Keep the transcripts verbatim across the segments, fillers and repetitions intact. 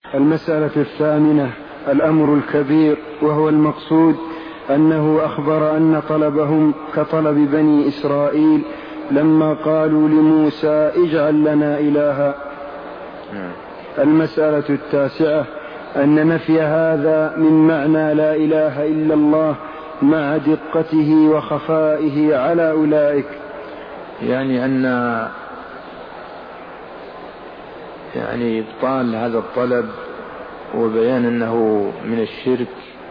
المسألة الثامنة الأمر الكبير، وهو المقصود أنه أخبر أن طلبهم كطلب بني إسرائيل لما قالوا لموسى اجعل لنا إلها. المسألة التاسعة أن نفي هذا من معنى لا إله إلا الله مع دقته وخفائه على أولئك، يعني أن يعني إبطال هذا الطلب وبيان أنه من الشرك،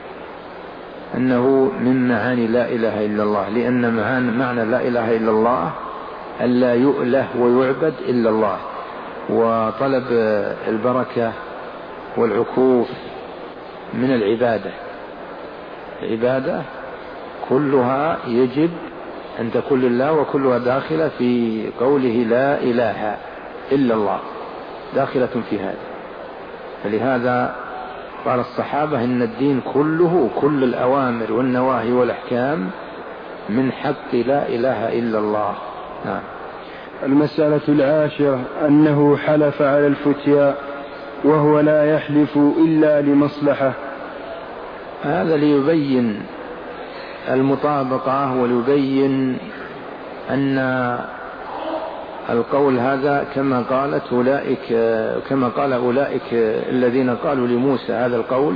أنه من معاني لا إله إلا الله، لأن معنى لا إله إلا الله أن لا يؤله ويعبد إلا الله، وطلب البركة والعكوف من العبادة. العبادة كلها يجب أن تكون لله، وكلها داخلة في قوله لا إله إلا الله، داخلة في هذا. فلهذا قال الصحابة إن الدين كله، كل الأوامر والنواهي والأحكام من حق لا إله إلا الله. نعم. المسألة العاشرة أنه حلف على الفتيا وهو لا يحلف إلا لمصلحة. هذا ليبين المطابقة وليبين أن القول هذا كما قالت أولئك، كما قال أولئك الذين قالوا لموسى هذا القول،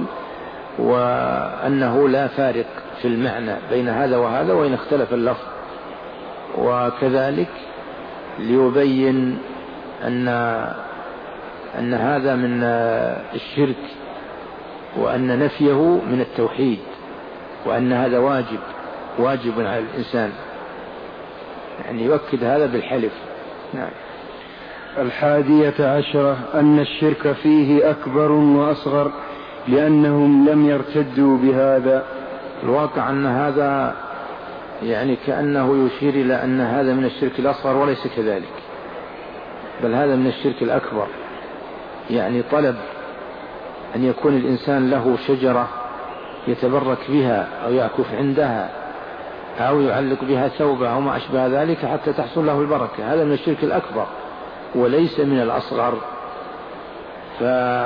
وأنه لا فارق في المعنى بين هذا وهذا وإن اختلف اللفظ. وكذلك ليبين أن أن هذا من الشرك، وأن نفيه من التوحيد، وأن هذا واجب واجب على الإنسان، يعني يؤكد هذا بالحلف. نعم. الحادية عشرة أن الشرك فيه أكبر وأصغر لأنهم لم يرتدوا بهذا. الواقع أن هذا يعني كأنه يشير إلى أن هذا من الشرك الأصغر، وليس كذلك، بل هذا من الشرك الأكبر. يعني طلب أن يكون الإنسان له شجرة يتبرك بها أو يعكف عندها أو يعلق بها ثوبه أو ما أشبه ذلك حتى تحصل له البركة، هذا من الشرك الأكبر وليس من الأصغر. ف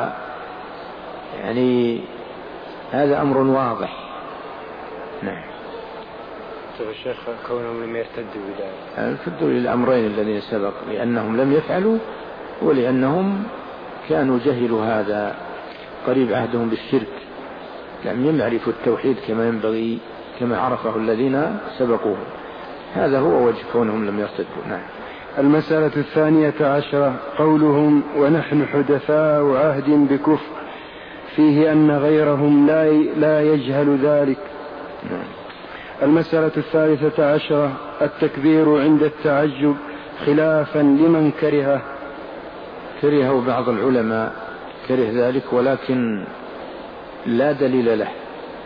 يعني هذا أمر واضح. نعم. طيب الشيخ كونهم لم يرتدوا بذلك، يرتدوا للأمرين الذين سبق، لأنهم لم يفعلوا ولأنهم كانوا جهلوا هذا، قريب عهدهم بالشرك، لم يعرفوا التوحيد كما ينبغي كما عرفه الذين سبقوه. هذا هو وجه كونهم لم يرتدوا. نعم. المسألة الثانية عشرة قولهم ونحن حدثاء عهد بكفر، فيه أن غيرهم لا لا يجهل ذلك. نعم. المسألة الثالثة عشرة التكبير عند التعجب خلافا لمن كرهه. كرهه بعض العلماء، كره ذلك، ولكن لا دليل له،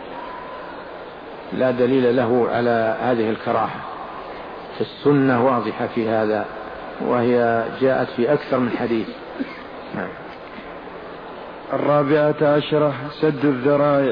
لا دليل له على هذه الكراهة. السنة واضحة في هذا، وهي جاءت في أكثر من حديث. نعم. الرابعة عشرة سد الذرائع.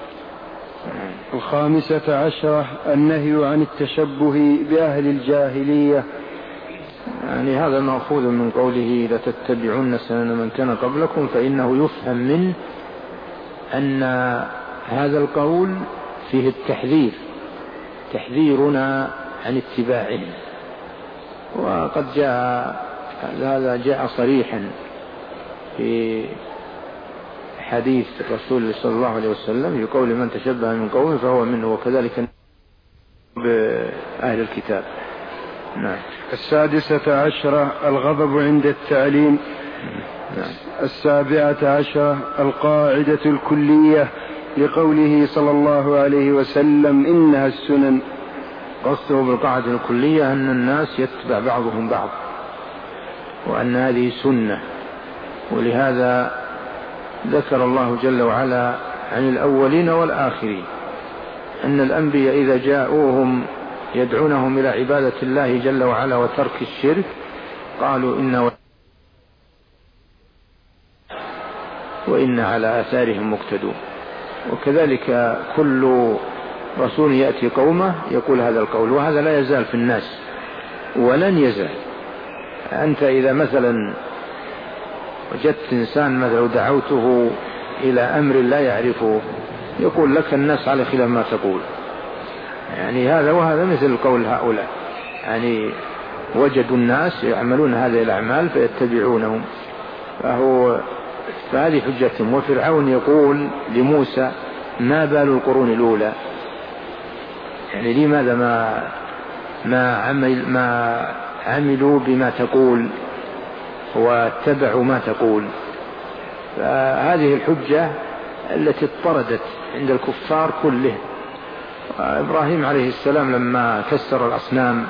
الخامسة عشرة النهي عن التشبه بأهل الجاهلية. يعني هذا مأخوذ من قوله لتتبعن سنن من كان قبلكم، فإنه يفهم منه أن هذا القول فيه التحذير، تحذيرنا عن اتباعه. وقد جاء هذا جاء صريحا في حديث الرسول صلى الله عليه وسلم يقول من تشبه من قوم فهو منه، وكذلك بأهل الكتاب. نعم. السادسة عشرة الغضب عند التعليم. نعم. السابعة عشرة القاعدة الكلية لقوله صلى الله عليه وسلم إنها السنن. قصده بالقاعدة الكلية أن الناس يتبع بعضهم بعض، وأن هذه سنة. ولهذا ذكر الله جل وعلا عن الأولين والآخرين أن الأنبياء إذا جاءوهم يدعونهم إلى عبادة الله جل وعلا وترك الشرك قالوا إن وإن على آثارهم مقتدون. وكذلك كل رسول يأتي قومه يقول هذا القول، وهذا لا يزال في الناس ولن يزال. أنت إذا مثلا وجدت إنسان مثلا دعوته إلى أمر لا يعرفه يقول لك الناس على خلاف ما تقول، يعني هذا وهذا مثل قول هؤلاء، يعني وجدوا الناس يعملون هذه الأعمال فيتبعونهم، فهو فهذه حجتهم. وفرعون يقول لموسى ما بال القرون الأولى، يعني لماذا ما ما عمل ما عملوا بما تقول واتبعوا ما تقول. فهذه الحجة التي اضطردت عند الكفار كلهم. إبراهيم عليه السلام لما كسر الأصنام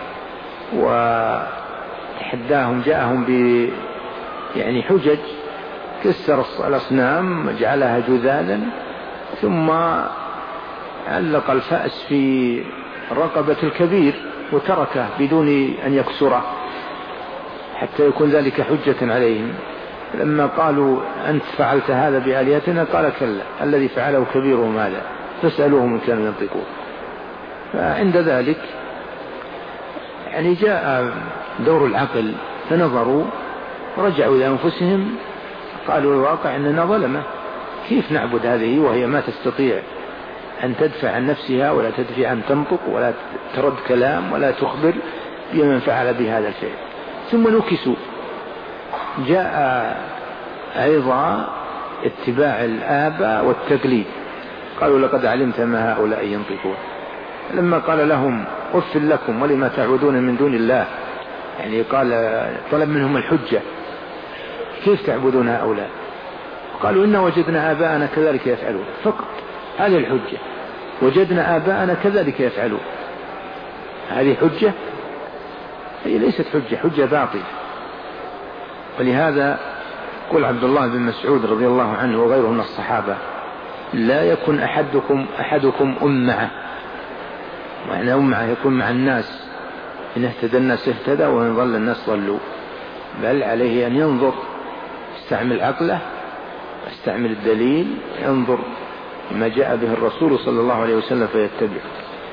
وتحداهم جاءهم ب يعني حجج، كسر الأصنام جعلها جذاذا ثم علق الفأس في رقبة الكبير وتركه بدون أن يكسره حتى يكون ذلك حجة عليهم. لما قالوا أنت فعلت هذا بآلهتنا قال كلا الذي فعله كبيرهم هذا فاسألوهم إن كانوا ينطقون. فعند ذلك يعني جاء دور العقل فنظروا رجعوا إلى أنفسهم قالوا الواقع أننا ظلمة، كيف نعبد هذه وهي ما تستطيع أن تدفع عن نفسها ولا تدفع أن تنطق ولا ترد كلام ولا تخبر بمن فعل بهذا الفعل. ثم نكسوا. جاء أيضا اتباع الآباء والتقليد، قالوا لقد علمت ما هؤلاء ينطقون. لما قال لهم أف لكم ولما تعبدون من دون الله، يعني قال طلب منهم الحجة كيف تعبدون هؤلاء؟ قالوا إن وجدنا آباءنا كذلك يفعلون، فقط هذه الحجة، وجدنا آباءنا كذلك يفعلون. هذه حجة؟ هي ليست حجة، حجة باطلة. ولهذا قال عبد الله بن مسعود رضي الله عنه وغيره من الصحابة لا يكن أحدكم أحدكم أمعة، معنى أمعة يكون مع الناس، إن اهتدى الناس اهتدى وإن ضل الناس ضلوا، بل عليه أن ينظر، يستعمل عقله، يستعمل الدليل، ينظر ما جاء به الرسول صلى الله عليه وسلم فيتبع.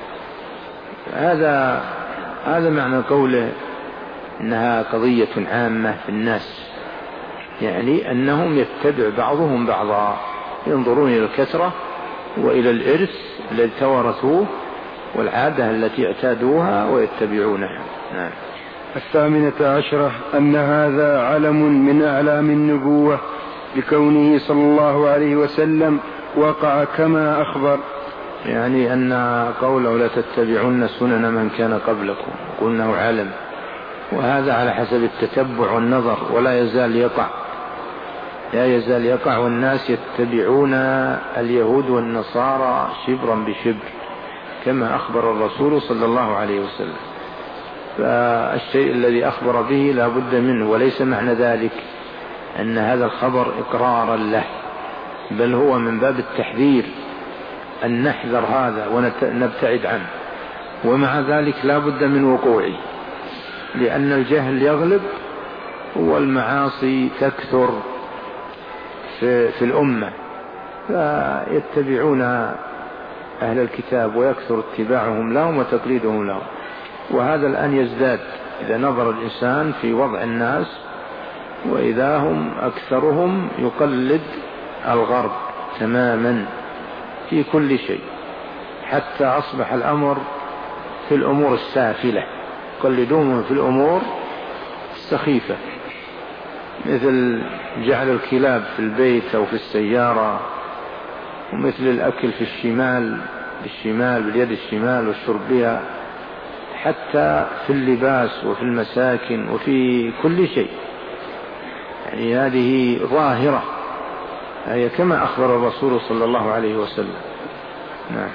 هذا هذا معنى قوله إنها قضية عامة في الناس، يعني أنهم يتبع بعضهم بعضا، ينظرون إلى الكثرة وإلى الإرث الذي توارثوه والعادة التي اعتادوها ويتبعونها. نعم. الثامنة عشرة أن هذا علم من أعلام النبوة لكونه صلى الله عليه وسلم وقع كما أخبر، يعني أن قوله لا تتبعون سنن من كان قبلكم قلناه علم، وهذا على حسب التتبع والنظر، ولا يزال يقع لا يزال يقع والناس يتبعون اليهود والنصارى شبرا بشبر كما أخبر الرسول صلى الله عليه وسلم. فالشيء الذي أخبر به لا بد منه، وليس معنى ذلك أن هذا الخبر إقرارا له، بل هو من باب التحذير أن نحذر هذا ونبتعد عنه، ومع ذلك لا بد من وقوعه، لأن الجهل يغلب والمعاصي تكثر في, في الأمة، فيتبعون أهل الكتاب ويكثر اتباعهم لهم وتقليدهم لهم. وهذا الآن يزداد إذا نظر الإنسان في وضع الناس، وإذا هم أكثرهم يقلد الغرب تماما في كل شيء، حتى أصبح الأمر في الأمور السافلة يقلدون في الأمور السخيفة، مثل جعل الكلاب في البيت أو في السيارة، ومثل الأكل في الشمال بالشمال باليد الشمال والشرب بها، حتى في اللباس وفي المساكن وفي كل شيء. يعني هذه ظاهرة هي كما أخبر الرسول صلى الله عليه وسلم. نعم.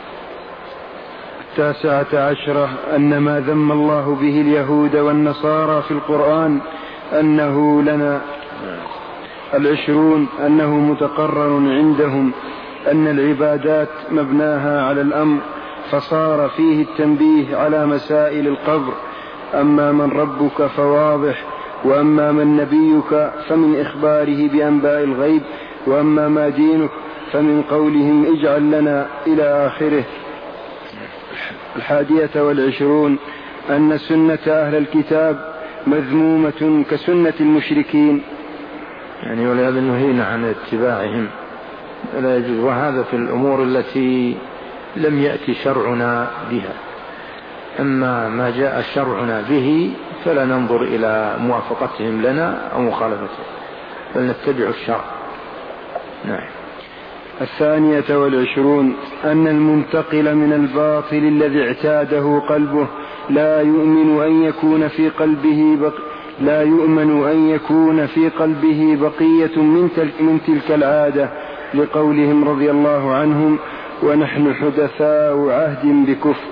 التاسعة عشرة أن ما ذم الله به اليهود والنصارى في القرآن أنه لنا. العشرون أنه متقرر عندهم أن العبادات مبناها على الأمر، فصار فيه التنبيه على مسائل القبر. أما من ربك فواضح، وأما من نبيك فمن إخباره بأنباء الغيب، وأما ما دينك فمن قولهم اجعل لنا إلى آخره. الحادية والعشرون أن سنة أهل الكتاب مذمومة كسنة المشركين، يعني ولهذا نهينا عن اتباعهم، لا يجوز. وهذا في الأمور التي لم يأتي شرعنا بها. أما ما جاء شرعنا به فلا ننظر إلى موافقتهم لنا أو مخالفتهم، بل نتبع الشرع. نعم. الثانية والعشرون أن المنتقل من الباطل الذي اعتاده قلبه لا يؤمن أن يكون في قلبه بق... لا يؤمن أن يكون في قلبه بقية من تلك, من تلك العادة، لقولهم رضي الله عنهم: ونحن حدثاء عهد بكفر.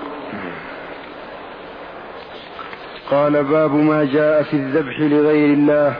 قال: باب ما جاء في الذبح لغير الله.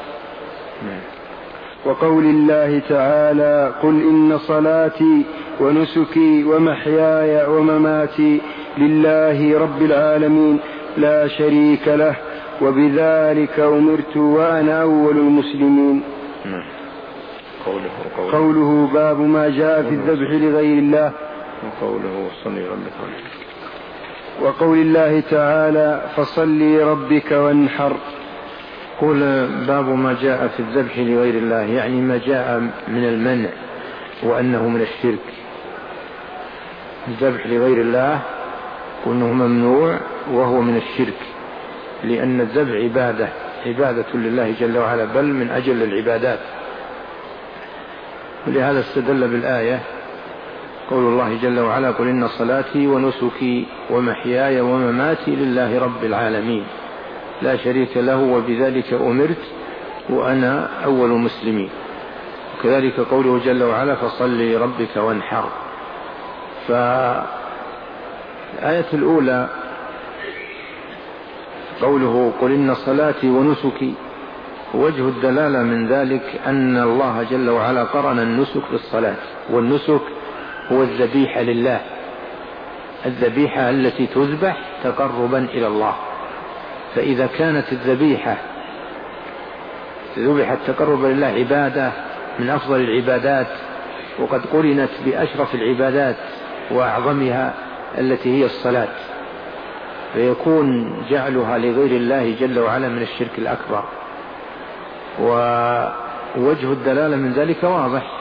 وقول الله تعالى: قل إن صلاتي ونسكي ومحياي ومماتي لله رب العالمين لا شريك له وبذلك أمرت وأنا أول المسلمين. قوله, قوله, قوله باب ما جاء في الذبح لغير الله. وقوله صلي ربك. وقول الله تعالى: فصلي ربك وانحر. قول باب ما جاء في الذبح لغير الله، يعني ما جاء من المنع وأنه من الشرك. الذبح لغير الله وأنه ممنوع وهو من الشرك، لأن الذبح عبادة عبادة لله جل وعلا، بل من أجل العبادات. ولهذا استدل بالآية قول الله جل وعلا: قل إن صلاتي ونسكي ومحياي ومماتي لله رب العالمين لا شريك له وبذلك أمرت وأنا أول المسلمين. وكذلك قوله جل وعلا: فصلي ربك وانحر. فالآية الأولى قوله: قل إن صلاتي ونسكي، وجه الدلالة من ذلك أن الله جل وعلا قرن النسك بالصلاة، والنسك هو الذبيحة لله، الذبيحة التي تذبح تقربا إلى الله. فإذا كانت الذبيحة ذبحت تقربا لله عبادة من أفضل العبادات، وقد قرنت بأشرف العبادات وأعظمها التي هي الصلاة، فيكون جعلها لغير الله جل وعلا من الشرك الأكبر. ووجه الدلالة من ذلك واضح،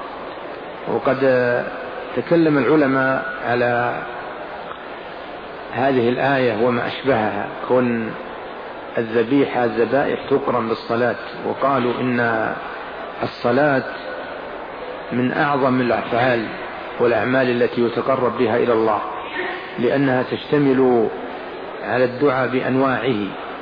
وقد تكلم العلماء على هذه الآية وما أشبهها، كون الذبيحة الذبائح تقرن بالصلاة، وقالوا إن الصلاة من أعظم الأفعال والأعمال التي يتقرب بها إلى الله، لأنها تشتمل على الدعاء بأنواعه،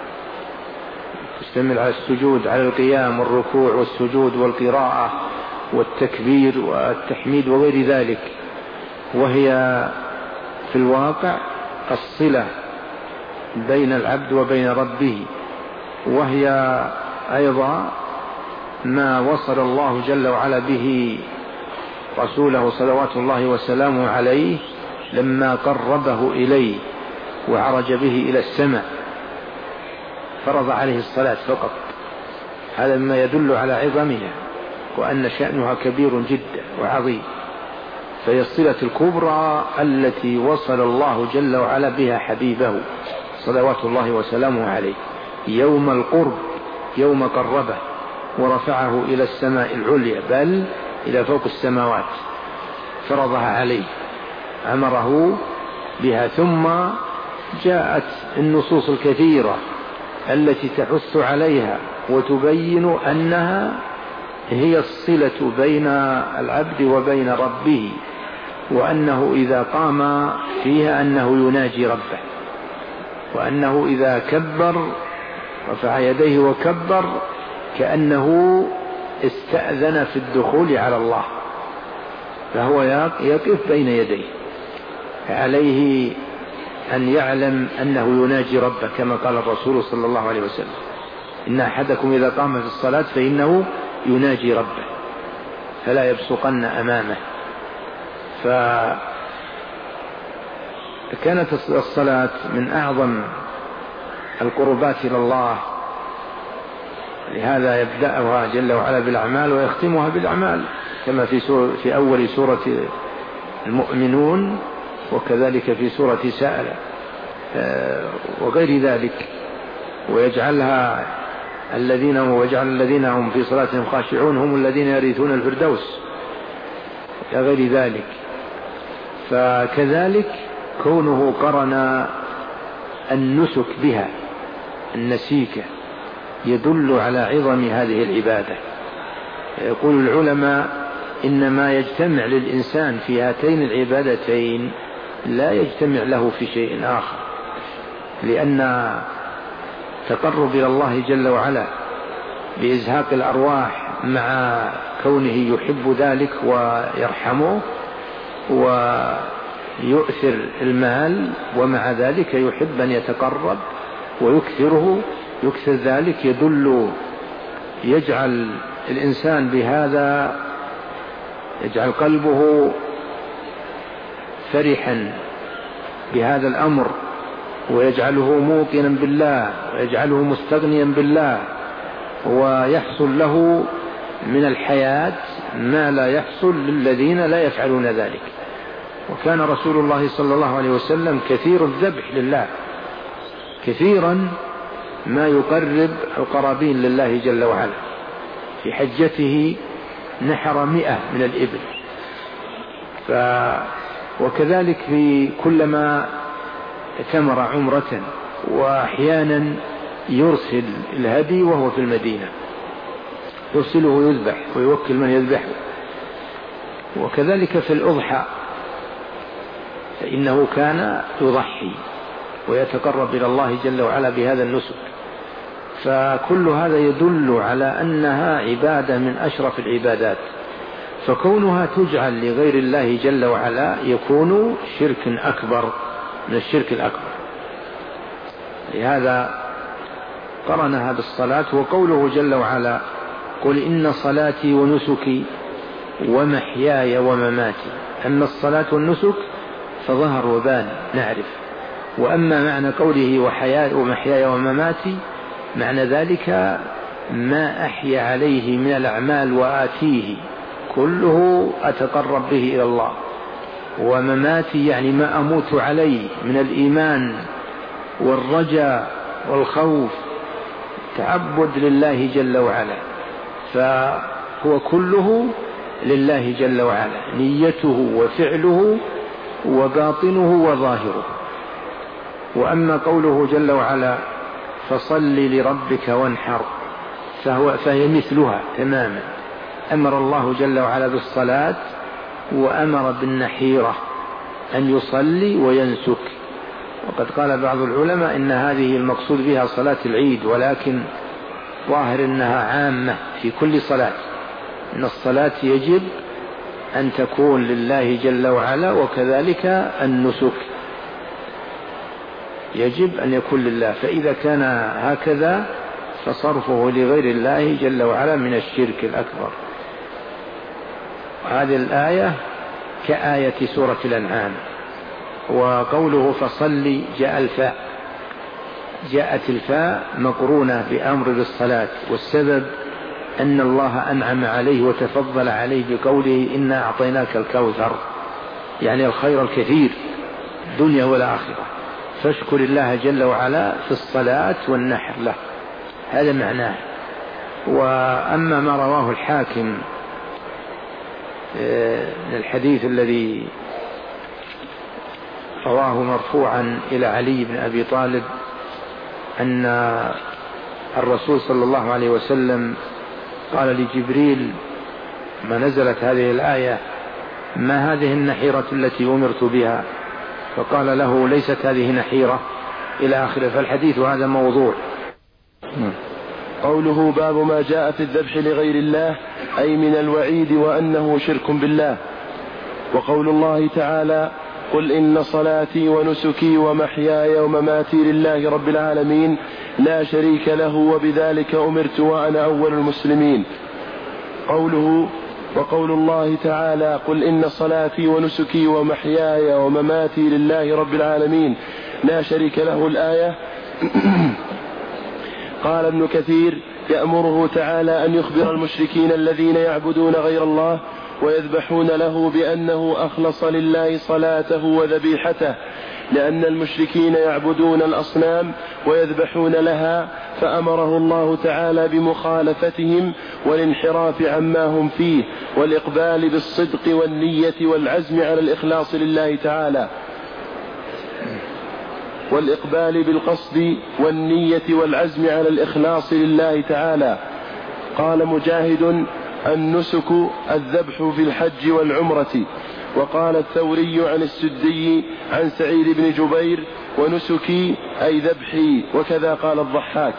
تشتمل على السجود، على القيام والركوع والسجود والقراءة والتكبير والتحميد وغير ذلك، وهي في الواقع الصلة بين العبد وبين ربه، وهي أيضا ما وصل الله جل وعلا به رسوله صلوات الله وسلامه عليه لما قربه إليه وعرج به إلى السماء، فرض عليه الصلاة فقط. هذا مما يدل على عظمها وأن شأنها كبير جدا وعظيم. فهي الصلة الكبرى التي وصل الله جل وعلا بها حبيبه صلوات الله وسلامه عليه يوم القرب، يوم قربه ورفعه إلى السماء العليا، بل إلى فوق السماوات، فرضها عليه، أمره بها. ثم جاءت النصوص الكثيرة التي تحث عليها وتبين أنها هي الصلة بين العبد وبين ربه، وأنه إذا قام فيها أنه يناجي ربه، وأنه إذا كبر رفع يديه وكبر كأنه استأذن في الدخول على الله، فهو يقف بين يديه، عليه أن يعلم أنه يناجي ربه، كما قال الرسول صلى الله عليه وسلم: إن أحدكم إذا قام في الصلاة فإنه يناجي ربه فلا يبصقن أمامه. فكانت الصلاة من أعظم القربات إلى الله، لهذا يبدأها جل وعلا بالأعمال ويختمها بالأعمال، كما في, سورة في أول سورة المؤمنون، وكذلك في سورة سائلة وغير ذلك، ويجعلها الذين هم وجعل الذين هم في صلاتهم خاشعون هم الذين يرثون الفردوس إلى غير ذلك. فكذلك كونه قرن النسك بها النسيكة يدل على عظم هذه العبادة. يقول العلماء إنما يجتمع للإنسان في هاتين العبادتين لا يجتمع له في شيء آخر، لأن تقرب إلى الله جل وعلا بإزهاق الأرواح مع كونه يحب ذلك ويرحمه ويؤثر المال، ومع ذلك يحب أن يتقرب ويكثره يكثر ذلك، يدل يجعل الإنسان بهذا يجعل قلبه فرحا بهذا الأمر، ويجعله موقنا بالله، ويجعله مستغنيا بالله، ويحصل له من الحياة ما لا يحصل للذين لا يفعلون ذلك. وكان رسول الله صلى الله عليه وسلم كثير الذبح لله، كثيرا ما يقرب القرابين لله جل وعلا. في حجته نحر مئة من الإبل، ف وكذلك في كلما ثمر عمرة، وأحيانا يرسل الهدي وهو في المدينة، يرسله يذبح ويوكل من يذبحه. وكذلك في الأضحى فإنه كان يضحي ويتقرب إلى الله جل وعلا بهذا النسك. فكل هذا يدل على أنها عبادة من أشرف العبادات، فكونها تجعل لغير الله جل وعلا يكون شرك أكبر من الشرك الأكبر. لهذا قرنها بالصلاة. وقوله جل وعلا قل إن صلاتي ونسكي ومحياي ومماتي، أما الصلاة والنسك فظهر وبان نعرف، وأما معنى قوله وحياي ومحياي ومماتي معنى ذلك ما أحيا عليه من الأعمال وآتيه كله أتقرب به إلى الله، ومماتي يعني ما أموت عليه من الإيمان والرجاء والخوف، تعبد لله جل وعلا، فهو كله لله جل وعلا، نيته وفعله وباطنه وظاهره. وأما قوله جل وعلا فصل لربك وانحر فهو فهي مثلها تماما، أمر الله جل وعلا بالصلاة وأمر بالنحيرة أن يصلي وينسك. وقد قال بعض العلماء إن هذه المقصود بها صلاة العيد، ولكن ظاهر أنها عامة في كل صلاة، أن الصلاة يجب أن تكون لله جل وعلا، وكذلك النسك يجب أن يكون لله. فإذا كان هكذا فصرفه لغير الله جل وعلا من الشرك الأكبر. هذه الآية كآية سورة الأنعام. وقوله فصل جاء الفاء، جاءت الفاء مقرونة بأمر بالصلاة، والسبب أن الله أنعم عليه وتفضل عليه بقوله إنا أعطيناك الكوثر، يعني الخير الكثير الدنيا والآخرة، فاشكر الله جل وعلا في الصلاة والنحر له، هذا معناه. وأما ما رواه الحاكم من الحديث الذي رواه مرفوعا إلى علي بن أبي طالب أن الرسول صلى الله عليه وسلم قال لجبريل ما نزلت هذه الآية ما هذه النحيرة التي أمرت بها؟ فقال له ليست هذه نحيرة إلى آخره. فالحديث هذا موضوع. قوله باب ما جاء في الذبح لغير الله أي من الوعيد وأنه شرك بالله. وقول الله تعالى قل إن صلاتي ونسكي ومحياي ومماتي لله رب العالمين لا شريك له وبذلك أمرت وأنا أول المسلمين. قوله وقول الله تعالى قل إن صلاتي ونسكي ومحياي ومماتي لله رب العالمين لا شريك له الآية. قال ابن كثير يأمره تعالى أن يخبر المشركين الذين يعبدون غير الله ويذبحون له بأنه أخلص لله صلاته وذبيحته، لأن المشركين يعبدون الأصنام ويذبحون لها، فأمره الله تعالى بمخالفتهم والانحراف عما هم فيه، والإقبال بالصدق والنية والعزم على الإخلاص لله تعالى، والإقبال بالقصد والنية والعزم على الإخلاص لله تعالى. قال مجاهد: النسك الذبح في الحج والعمرة. وقال الثوري عن السدي عن سعيد بن جبير: ونسكي أي ذبحي. وكذا قال الضحاك.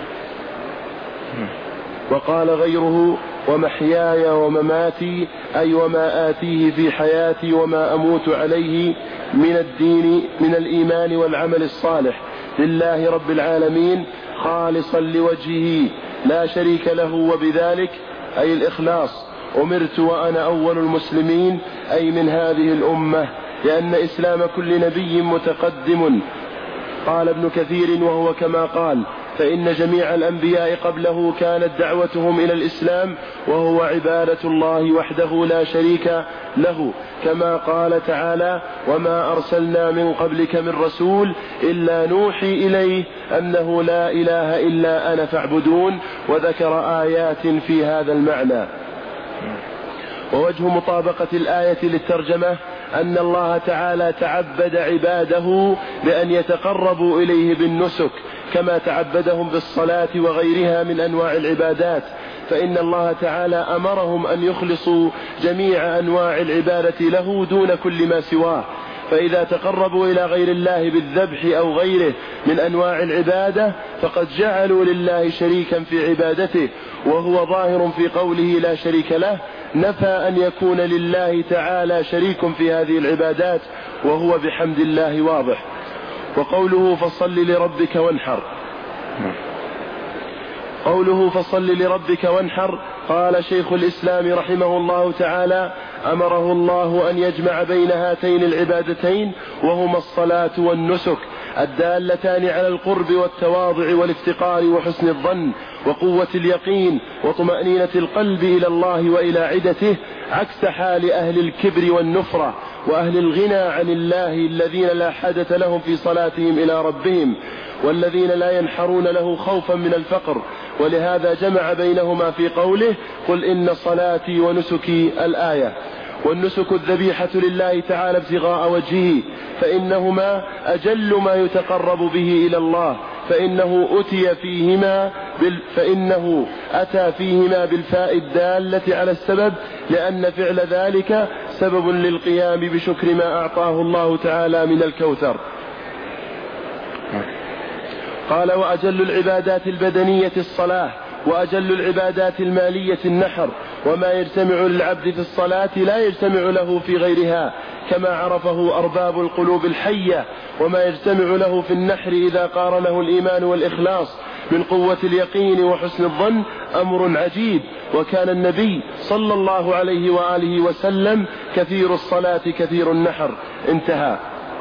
وقال غيره: ومحياي ومماتي أي وما آتيه في حياتي وما أموت عليه من الدين من الإيمان والعمل الصالح لله رب العالمين خالصا لوجهه لا شريك له، وبذلك أي الإخلاص أمرت وأنا أول المسلمين، أي من هذه الأمة، لأن إسلام كل نبي متقدم. قال ابن كثير: وهو كما قال، فإن جميع الأنبياء قبله كانت دعوتهم إلى الإسلام، وهو عبادة الله وحده لا شريك له، كما قال تعالى: وما أرسلنا من قبلك من رسول إلا نوحي إليه أنه لا إله إلا أنا فاعبدون. وذكر آيات في هذا المعنى. ووجه مطابقة الآية للترجمة أن الله تعالى تعبد عباده بأن يتقربوا إليه بالنسك كما تعبدهم بالصلاة وغيرها من أنواع العبادات، فإن الله تعالى أمرهم أن يخلصوا جميع أنواع العبادة له دون كل ما سواه. فإذا تقربوا إلى غير الله بالذبح أو غيره من أنواع العبادة فقد جعلوا لله شريكا في عبادته، وهو ظاهر في قوله لا شريك له، نفى أن يكون لله تعالى شريك في هذه العبادات، وهو بحمد الله واضح. وقوله فصل لربك وانحر، قوله فصل لربك وانحر، قال شيخ الإسلام رحمه الله تعالى: أمره الله أن يجمع بين هاتين العبادتين، وهما الصلاة والنسك، الدالتان على القرب والتواضع والافتقار وحسن الظن وقوة اليقين وطمأنينة القلب إلى الله وإلى عدته، عكس حال أهل الكبر والنفرة وأهل الغنى عن الله الذين لا حدث لهم في صلاتهم إلى ربهم، والذين لا ينحرون له خوفا من الفقر. ولهذا جمع بينهما في قوله: قل إن صلاتي ونسكي، الآية. والنسك الذبيحة لله تعالى ابتغاء وجهه، فإنهما أجل ما يتقرب به إلى الله، فإنه أتي فيهما بال... فإنه أتى فيهما بالفاء الدالة على السبب، لأن فعل ذلك سبب للقيام بشكر ما أعطاه الله تعالى من الكوثر. قال: وأجل العبادات البدنية الصلاة، وأجل العبادات المالية النحر، وما يجتمع للعبد في الصلاة لا يجتمع له في غيرها، كما عرفه أرباب القلوب الحية. وما يجتمع له في النحر إذا قارنه الإيمان والإخلاص من قوة اليقين وحسن الظن أمر عجيب. وكان النبي صلى الله عليه وآله وسلم كثير الصلاة كثير النحر. انتهى.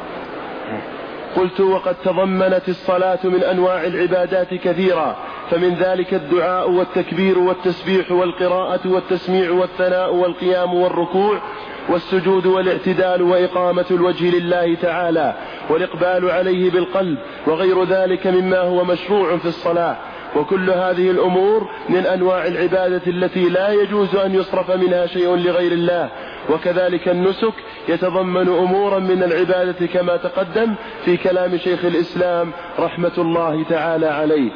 قلت: وقد تضمنت الصلاة من أنواع العبادات كثيرا، فمن ذلك الدعاء والتكبير والتسبيح والقراءة والتسميع والثناء والقيام والركوع والسجود والاعتدال وإقامة الوجه لله تعالى والإقبال عليه بالقلب، وغير ذلك مما هو مشروع في الصلاة. وكل هذه الأمور من أنواع العبادة التي لا يجوز أن يصرف منها شيء لغير الله. وكذلك النسك يتضمن أمورا من العبادة كما تقدم في كلام شيخ الإسلام رحمة الله تعالى عليه.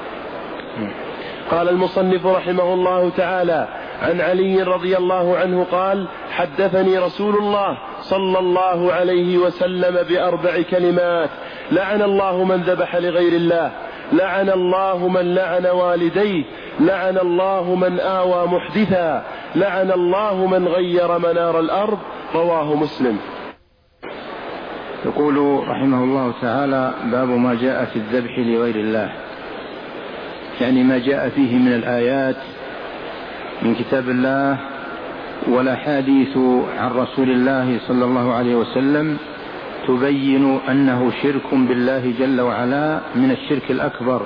قال المصنف رحمه الله تعالى: عن علي رضي الله عنه قال: حدثني رسول الله صلى الله عليه وسلم بأربع كلمات: لعن الله من ذبح لغير الله، لعن الله من لعن والديه، لعن الله من آوى محدثا، لعن الله من غير منار الأرض. رواه مسلم. يقول رحمه الله تعالى: باب ما جاء في الذبح لغير الله، يعني ما جاء فيه من الآيات من كتاب الله والأحاديث عن رسول الله صلى الله عليه وسلم تبين أنه شرك بالله جل وعلا من الشرك الأكبر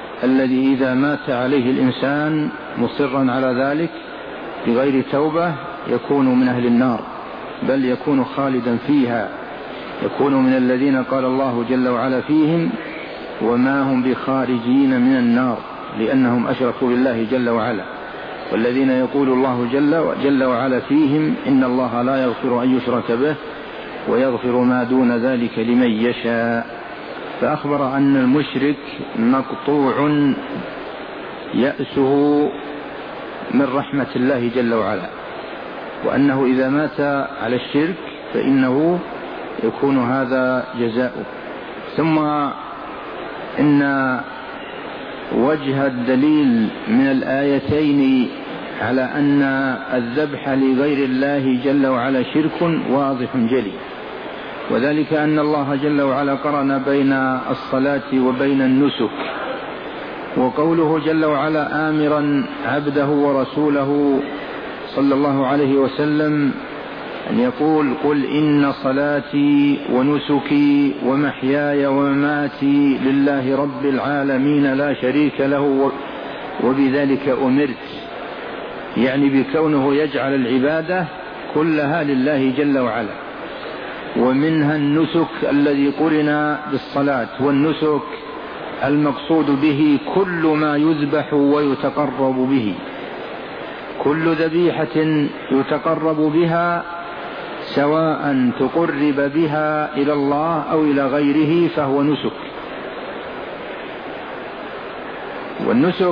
الذي إذا مات عليه الإنسان مصرا على ذلك بغير توبة يكون من أهل النار، بل يكون خالدا فيها، يكون من الذين قال الله جل وعلا فيهم وما هم بخارجين من النار لأنهم أشركوا بالله جل وعلا. والذين يقول الله جل, جل وعلا فيهم إن الله لا يغفر أن يشرك به ويغفر ما دون ذلك لمن يشاء. فأخبر أن المشرك مقطوع يأسه من رحمة الله جل وعلا، وأنه إذا مات على الشرك فإنه يكون هذا جزاؤه. ثم إن وجه الدليل من الآيتين على أن الذبح لغير الله جل وعلا شرك واضح جلي، وذلك أن الله جل وعلا قرن بين الصلاة وبين النسك. وقوله جل وعلا آمرا عبده ورسوله صلى الله عليه وسلم أن يقول قل إن صلاتي ونسكي ومحياي ومماتي لله رب العالمين لا شريك له وبذلك أمرت، يعني بكونه يجعل العبادة كلها لله جل وعلا. ومنها النسك الذي قرن بالصلاة، والنسك المقصود به كل ما يذبح ويتقرب به، كل ذبيحة يتقرب بها سواء تقرب بها إلى الله أو إلى غيره فهو نسك. والنسك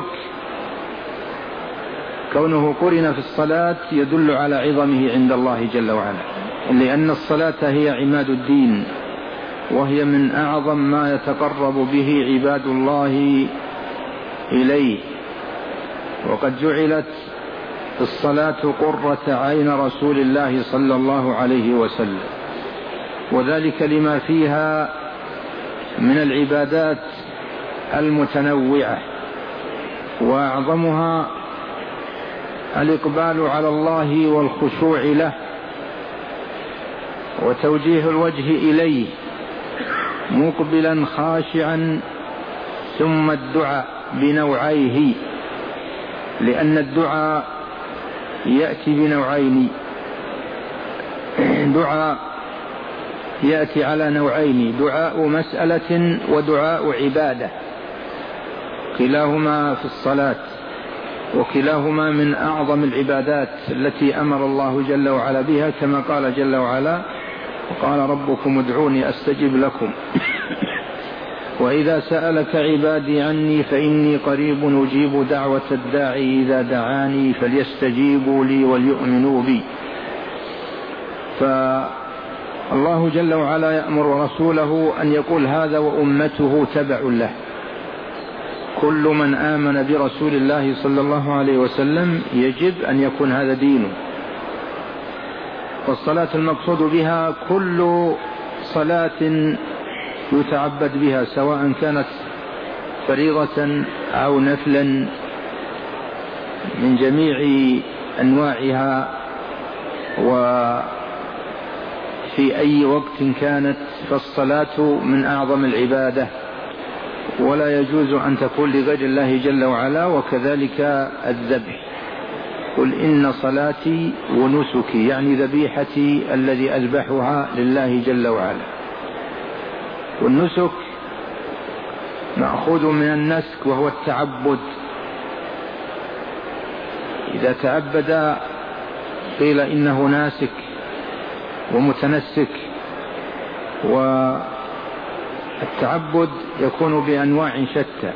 كونه قرن في الصلاة يدل على عظمه عند الله جل وعلا، لأن الصلاة هي عماد الدين، وهي من أعظم ما يتقرب به عباد الله إليه. وقد جعلت الصلاة قرة عين رسول الله صلى الله عليه وسلم، وذلك لما فيها من العبادات المتنوعة، وأعظمها الإقبال على الله والخشوع له وتوجيه الوجه إليه مقبلا خاشعا، ثم الدعاء بنوعيه، لأن الدعاء يأتي بنوعين، دعاء يأتي على نوعين، دعاء مسألة ودعاء عبادة، كلاهما في الصلاة، وكلاهما من أعظم العبادات التي أمر الله جل وعلا بها، كما قال جل وعلا وقال ربكم ادعوني أستجب لكم وإذا سألك عبادي عني فإني قريب أجيب دعوة الداعي إذا دعاني فليستجيبوا لي وليؤمنوا بي. فالله جل وعلا يأمر رسوله أن يقول هذا وأمته تبع له، كل من آمن برسول الله صلى الله عليه وسلم يجب أن يكون هذا دينه. والصلاة المقصود بها كل صلاة يتعبد بها، سواء كانت فريضة أو نفلا من جميع أنواعها وفي أي وقت كانت، فالصلاة من أعظم العبادة ولا يجوز أن تكون لغير الله جل وعلا. وكذلك الذبح، قل إن صلاتي ونسكي، يعني ذبيحتي الذي أذبحها لله جل وعلا. والنسك مأخوذ من النسك وهو التعبد، إذا تعبد قيل إنه ناسك ومتنسك. والتعبد يكون بأنواع شتى،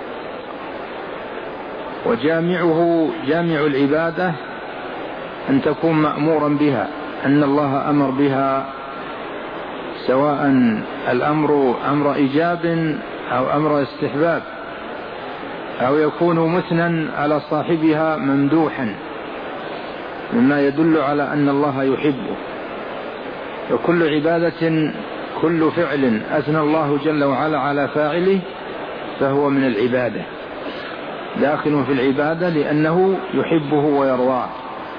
وجامعه جامع العبادة أن تكون مأمورا بها، أن الله أمر بها، سواء الأمر أمر إيجاب أو أمر استحباب، أو يكون مثنى على صاحبها ممدوحا مما يدل على أن الله يحبه. وكل عبادة كل فعل أثنى الله جل وعلا على فاعله فهو من العبادة، داخل في العبادة لأنه يحبه ويرضاه.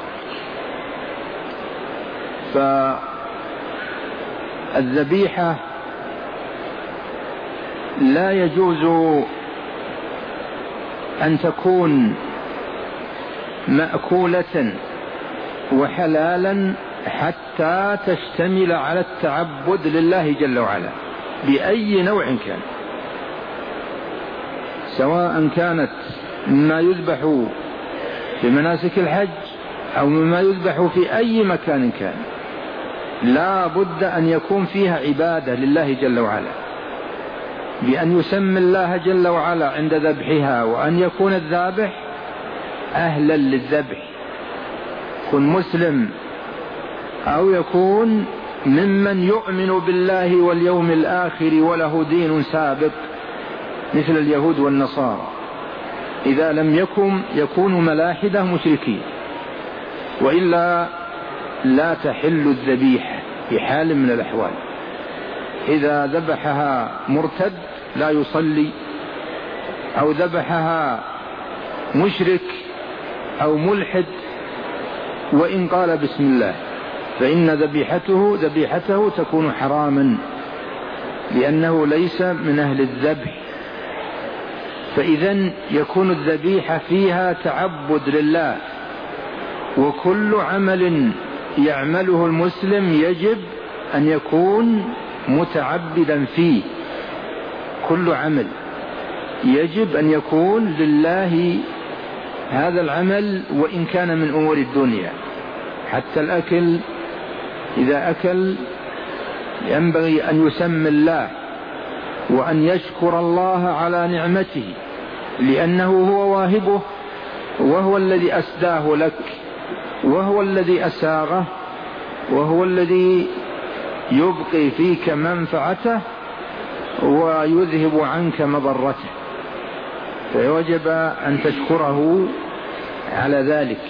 فالذبيحة لا يجوز أن تكون مأكولة وحلالا حتى تشتمل على التعبد لله جل وعلا بأي نوع كان، سواء كانت مما يذبح في مناسك الحج أو مما يذبح في أي مكان كان، لا بد أن يكون فيها عبادة لله جل وعلا، بأن يسمي الله جل وعلا عند ذبحها، وأن يكون الذابح أهلا للذبح، يكون مسلم أو يكون ممن يؤمن بالله واليوم الآخر وله دين سابق مثل اليهود والنصارى. إذا لم يكن يكون ملاحدة مشركين، وإلا لا تحل الذبيحة بحال من الأحوال. إذا ذبحها مرتد لا يصلي، أو ذبحها مشرك أو ملحد وإن قال بسم الله، فإن ذبيحته ذبيحته تكون حراما، لأنه ليس من أهل الذبح. فإذن يكون الذبيحة فيها تعبد لله، وكل عمل يعمله المسلم يجب أن يكون متعبدا فيه، كل عمل يجب أن يكون لله هذا العمل وإن كان من أمور الدنيا. حتى الأكل، إذا أكل ينبغي أن يسمي الله وأن يشكر الله على نعمته، لأنه هو واهبه، وهو الذي أسداه لك، وهو الذي أساغه، وهو الذي يبقي فيك منفعته ويذهب عنك مضرته، فيجب أن تشكره على ذلك.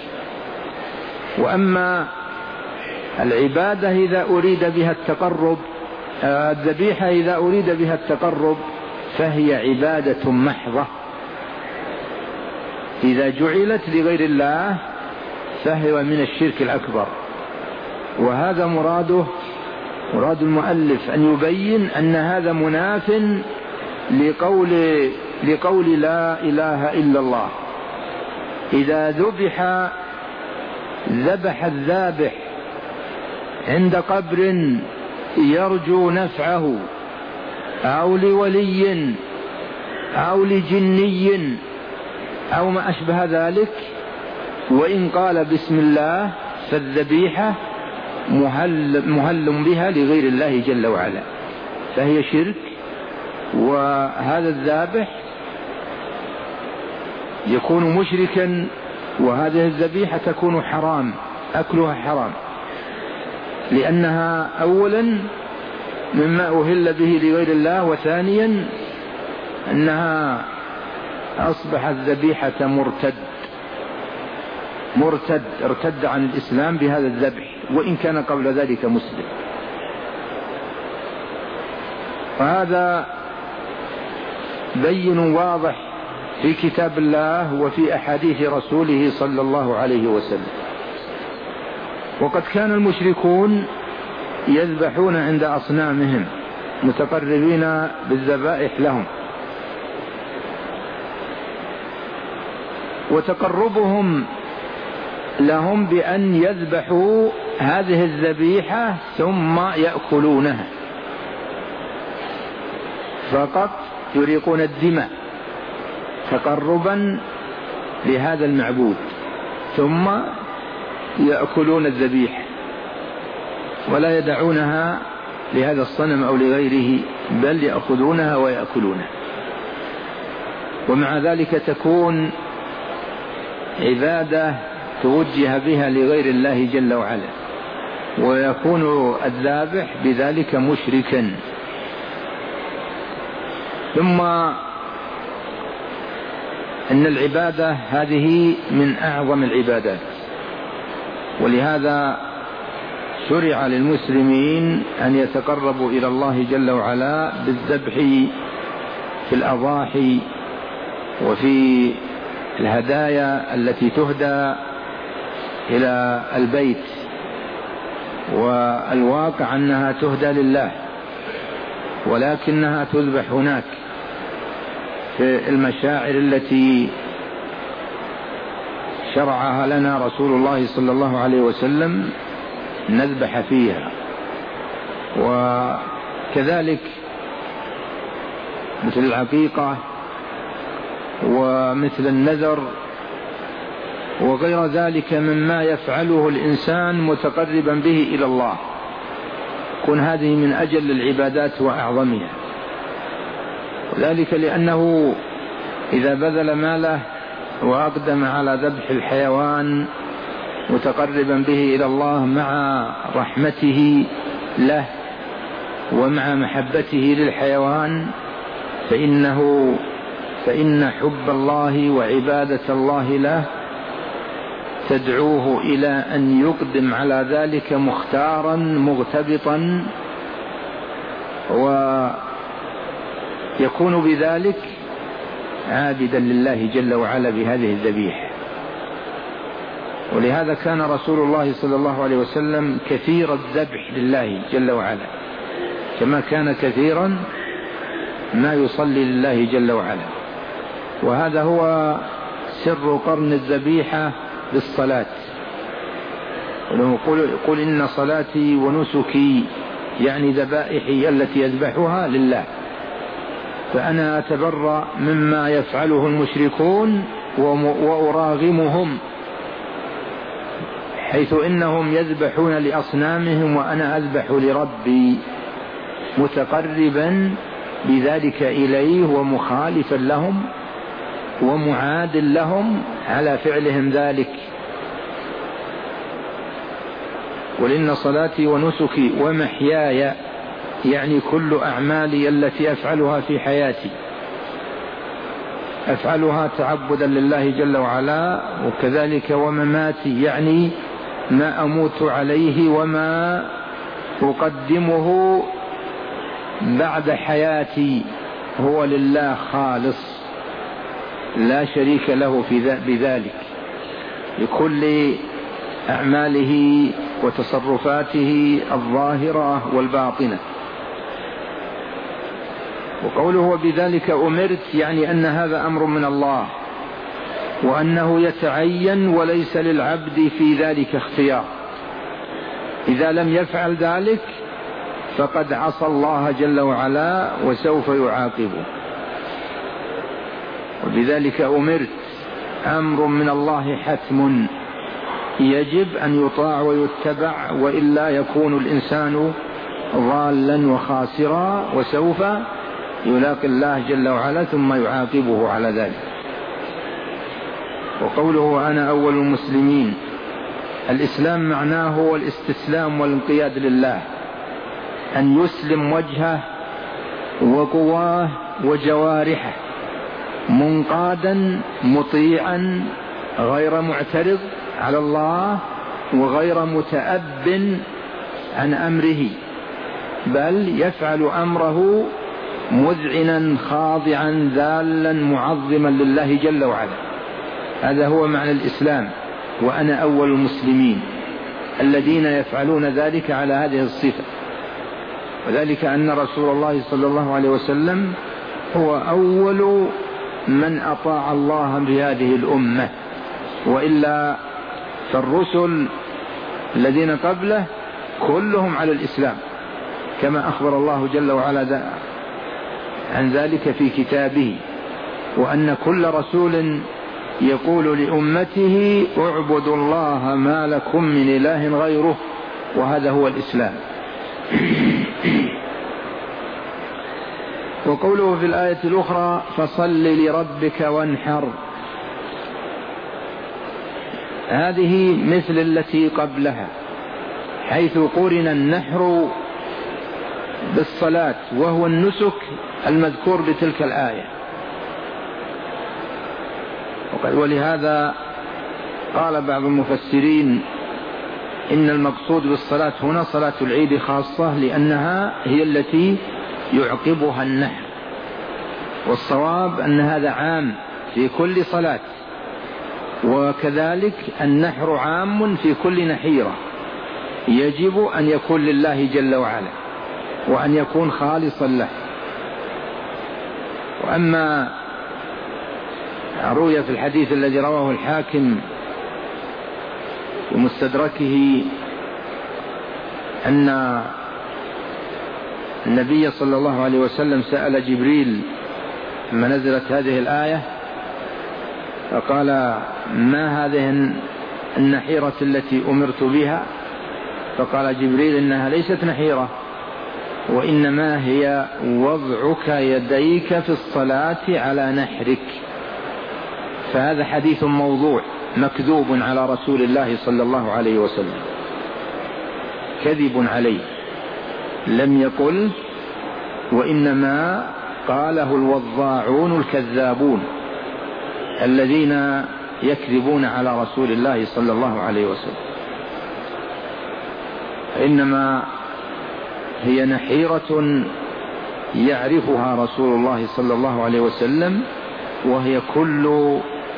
وأما العبادة إذا أريد بها التقرب، الذبيحة إذا أريد بها التقرب فهي عبادة محضة، إذا جعلت لغير الله فهو من الشرك الأكبر. وهذا مراده مراد المؤلف أن يبين أن هذا مناف لقول لقول لا إله إلا الله. إذا ذبح ذبح الذابح عند قبر يرجو نفعه، أو لولي أو لجني أو ما أشبه ذلك، وإن قال بسم الله فالذبيحة مهل, مهل بها لغير الله جل وعلا، فهي شرك. وهذا الذابح يكون مشركا، وهذه الذبيحة تكون حرام، أكلها حرام، لأنها أولا مما أهل به لغير الله، وثانيا أنها أصبحت ذبيحة مرتد مرتد ارتد عن الإسلام بهذا الذبح، وإن كان قبل ذلك مسلم. وهذا بين واضح في كتاب الله وفي أحاديث رسوله صلى الله عليه وسلم. وقد كان المشركون يذبحون عند أصنامهم متقربين بالذبائح لهم، وتقربهم لهم بأن يذبحوا هذه الذبيحة ثم يأكلونها، فقط يريقون الدماء تقربا لهذا المعبود، ثم يأكلون الذبيحة ولا يدعونها لهذا الصنم أو لغيره، بل يأخذونها ويأكلونها. ومع ذلك تكون عبادة توجه بها لغير الله جل وعلا، ويكون الذابح بذلك مشركا. ثم أن العبادة هذه من أعظم العبادات، ولهذا شرع للمسلمين أن يتقربوا إلى الله جل وعلا بالذبح في الأضاحي وفي الهدايا التي تهدى إلى البيت، والواقع أنها تهدى لله، ولكنها تذبح هناك في المشاعر التي شرعها لنا رسول الله صلى الله عليه وسلم نذبح فيها. وكذلك مثل العقيقة ومثل النذر وغير ذلك مما يفعله الإنسان متقربا به إلى الله، كن هذه من أجل العبادات وأعظمها. وذلك لأنه إذا بذل ماله وأقدم على ذبح الحيوان متقربا به إلى الله مع رحمته له ومع محبته للحيوان، فإنه فإن حب الله وعبادة الله له تدعوه إلى أن يقدم على ذلك مختارا مغتبطا، ويكون بذلك عابدا لله جل وعلا بهذه الذبيحة. ولهذا كان رسول الله صلى الله عليه وسلم كثير الذبح لله جل وعلا، كما كان كثيرا ما يصلي لله جل وعلا. وهذا هو سر قرن الذبيحة بالصلاة. قل, قل إن صلاتي ونسكي يعني ذبائحي التي يذبحها لله، فأنا أتبرأ مما يفعله المشركون وأراغمهم، حيث إنهم يذبحون لأصنامهم وأنا أذبح لربي متقربا بذلك إليه ومخالفا لهم ومعاد لهم على فعلهم ذلك. قل إن صلاتي ونسكي ومحياي يعني كل أعمالي التي أفعلها في حياتي أفعلها تعبدا لله جل وعلا، وكذلك ومماتي يعني ما أموت عليه وما أقدمه بعد حياتي هو لله خالص لا شريك له في بذلك، لكل أعماله وتصرفاته الظاهرة والباطنة. وقوله وبذلك أمرت يعني أن هذا أمر من الله، وأنه يتعين وليس للعبد في ذلك اختيار، إذا لم يفعل ذلك فقد عصى الله جل وعلا وسوف يعاقبه. وبذلك أمرت أمر من الله حتم يجب أن يطاع ويتبع، وإلا يكون الإنسان ضالا وخاسرا وسوف يلاقي الله جل وعلا ثم يعاقبه على ذلك. وقوله أنا أول المسلمين، الإسلام معناه هو الاستسلام والانقياد لله، أن يسلم وجهه وقواه وجوارحه منقادا مطيعا غير معترض على الله وغير متأب عن أمره، بل يفعل أمره مذعنا خاضعا ذالا معظما لله جل وعلا. هذا هو معنى الإسلام، وأنا أول المسلمين الذين يفعلون ذلك على هذه الصفة. وذلك أن رسول الله صلى الله عليه وسلم هو أول من أطاع الله بهذه الأمة، وإلا فالرسل الذين قبله كلهم على الإسلام، كما أخبر الله جل وعلا عن ذلك في كتابه، وأن كل رسول يقول لأمته اعبدوا الله ما لكم من إله غيره، وهذا هو الإسلام. وقوله في الآية الأخرى فصل لربك وانحر، هذه مثل التي قبلها، حيث قرن النحر بالصلاة وهو النسك المذكور بتلك الآية. ولهذا قال بعض المفسرين إن المقصود بالصلاة هنا صلاة العيد خاصة، لأنها هي التي يعقبها النحر، والصواب أن هذا عام في كل صلاة، وكذلك النحر عام في كل نحيرة، يجب أن يكون لله جل وعلا وأن يكون خالصا له. وأما روي في الحديث الذي رواه الحاكم ومستدركه أن النبي صلى الله عليه وسلم سأل جبريل لما نزلت هذه الآية فقال: ما هذه النحيرة التي أمرت بها؟ فقال جبريل: إنها ليست نحيرة، وإنما هي وضعك يديك في الصلاة على نحرك. فهذا حديث موضوع مكذوب على رسول الله صلى الله عليه وسلم، كذب عليه، لم يقل، وإنما قاله الوضاعون الكذابون الذين يكذبون على رسول الله صلى الله عليه وسلم. إنما هي نحيرة يعرفها رسول الله صلى الله عليه وسلم، وهي كل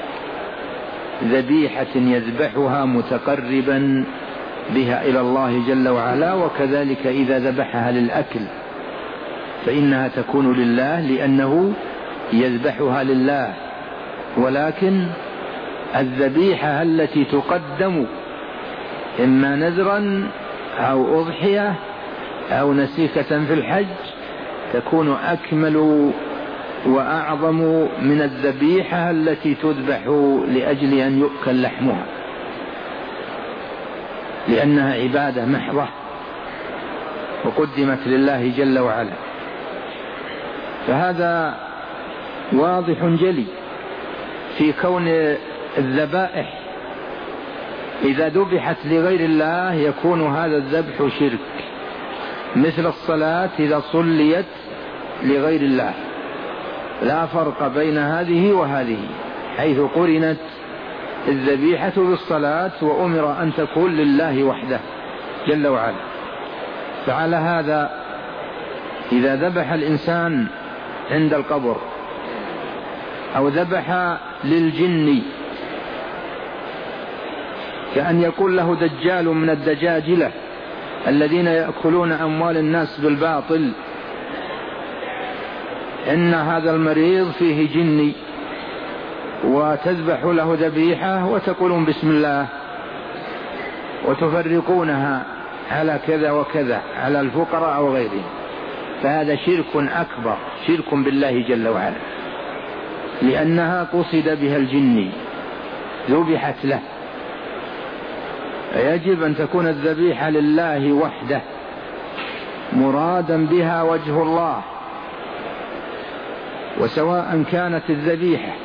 ذبيحة يذبحها متقربا بها إلى الله جل وعلا. وكذلك إذا ذبحها للأكل فإنها تكون لله لأنه يذبحها لله، ولكن الذبيحة التي تقدم إما نذرا أو أضحية أو نسيكة في الحج تكون أكمل وأعظم من الذبيحة التي تذبح لأجل أن يؤكل لحمها، لأنها عبادة محضة وقدمت لله جل وعلا. فهذا واضح جلي في كون الذبائح إذا ذبحت لغير الله يكون هذا الذبح شرك، مثل الصلاة إذا صليت لغير الله، لا فرق بين هذه وهذه، حيث قرنت الذبيحة بالصلاة وأمر أن تكون لله وحده جل وعلا. فعلى هذا إذا ذبح الإنسان عند القبر أو ذبح للجن، كأن يقول له دجال من الدجاجلة الذين يأكلون أموال الناس بالباطل: إن هذا المريض فيه جني، وتذبح له ذبيحة وتقولون بسم الله وتفرقونها على كذا وكذا، على الفقراء أو غيرهم. فهذا شرك أكبر، شرك بالله جل وعلا، لأنها قصد بها الجن، ذبحت له. يجب أن تكون الذبيحة لله وحده مرادا بها وجه الله، وسواء كانت الذبيحة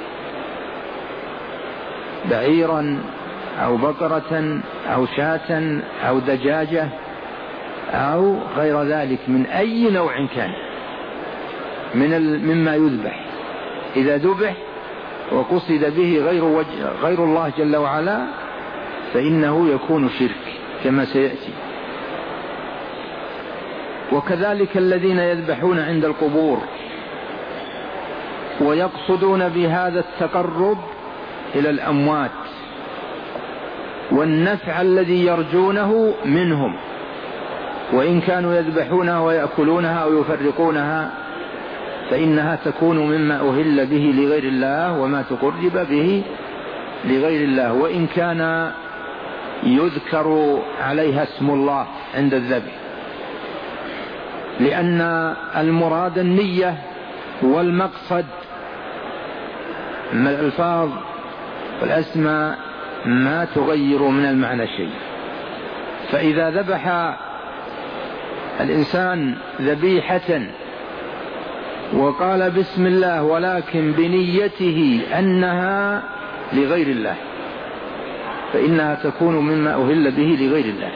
بعيرا أو بقرة أو شاة أو دجاجة أو غير ذلك من أي نوع كان من مما يذبح، إذا ذبح وقصد به غير, وجه غير الله جل وعلا فإنه يكون شرك كما سيأتي. وكذلك الذين يذبحون عند القبور ويقصدون بهذا التقرب إلى الأموات والنفع الذي يرجونه منهم، وإن كانوا يذبحونها ويأكلونها أو يفرقونها فإنها تكون مما أهل به لغير الله وما تقرب به لغير الله، وإن كان يذكر عليها اسم الله عند الذبح، لأن المراد النية والمقصد من الألفاظ والأسماء ما تغير من المعنى شيء. فإذا ذبح الإنسان ذبيحة وقال بسم الله ولكن بنيته أنها لغير الله فإنها تكون مما أهل به لغير الله.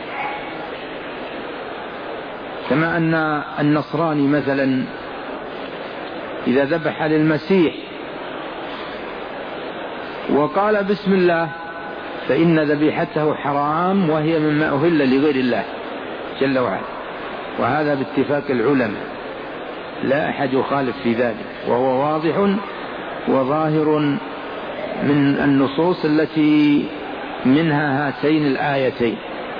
كما أن النصراني مثلا إذا ذبح للمسيح وقال بسم الله فإن ذبيحته حرام وهي مما أهل لغير الله جل وعلا، وهذا باتفاق العلماء لا أحد يخالف في ذلك، وهو واضح وظاهر من النصوص التي منها هاتين الآيتين.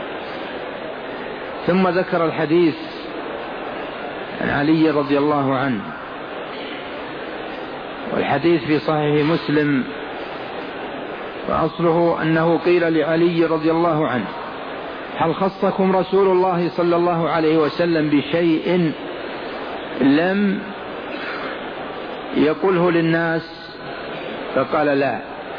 ثم ذكر الحديث عن علي رضي الله عنه، والحديث في صحيح مسلم وأصله أنه قيل لعلي رضي الله عنه: هل خصكم رسول الله صلى الله عليه وسلم بشيء لم يقله للناس؟ فقال: لا،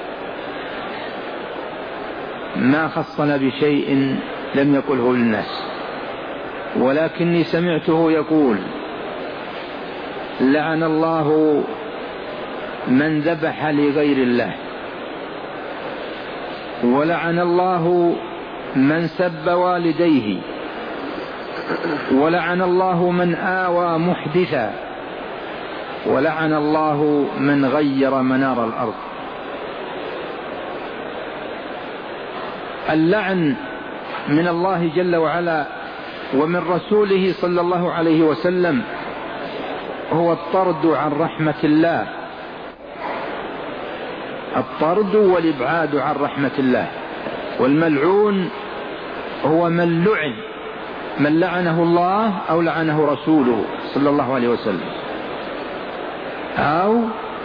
ما خصنا بشيء لم يقله للناس، ولكني سمعته يقول: لعن الله من ذبح لغير الله، ولعن الله من سب والديه، ولعن الله من آوى محدثا، ولعن الله من غير منار الأرض. اللعن من الله جل وعلا ومن رسوله صلى الله عليه وسلم هو الطرد عن رحمة الله، الطرد والإبعاد عن رحمة الله. والملعون هو من لعن، من لعنه الله أو لعنه رسوله صلى الله عليه وسلم، أو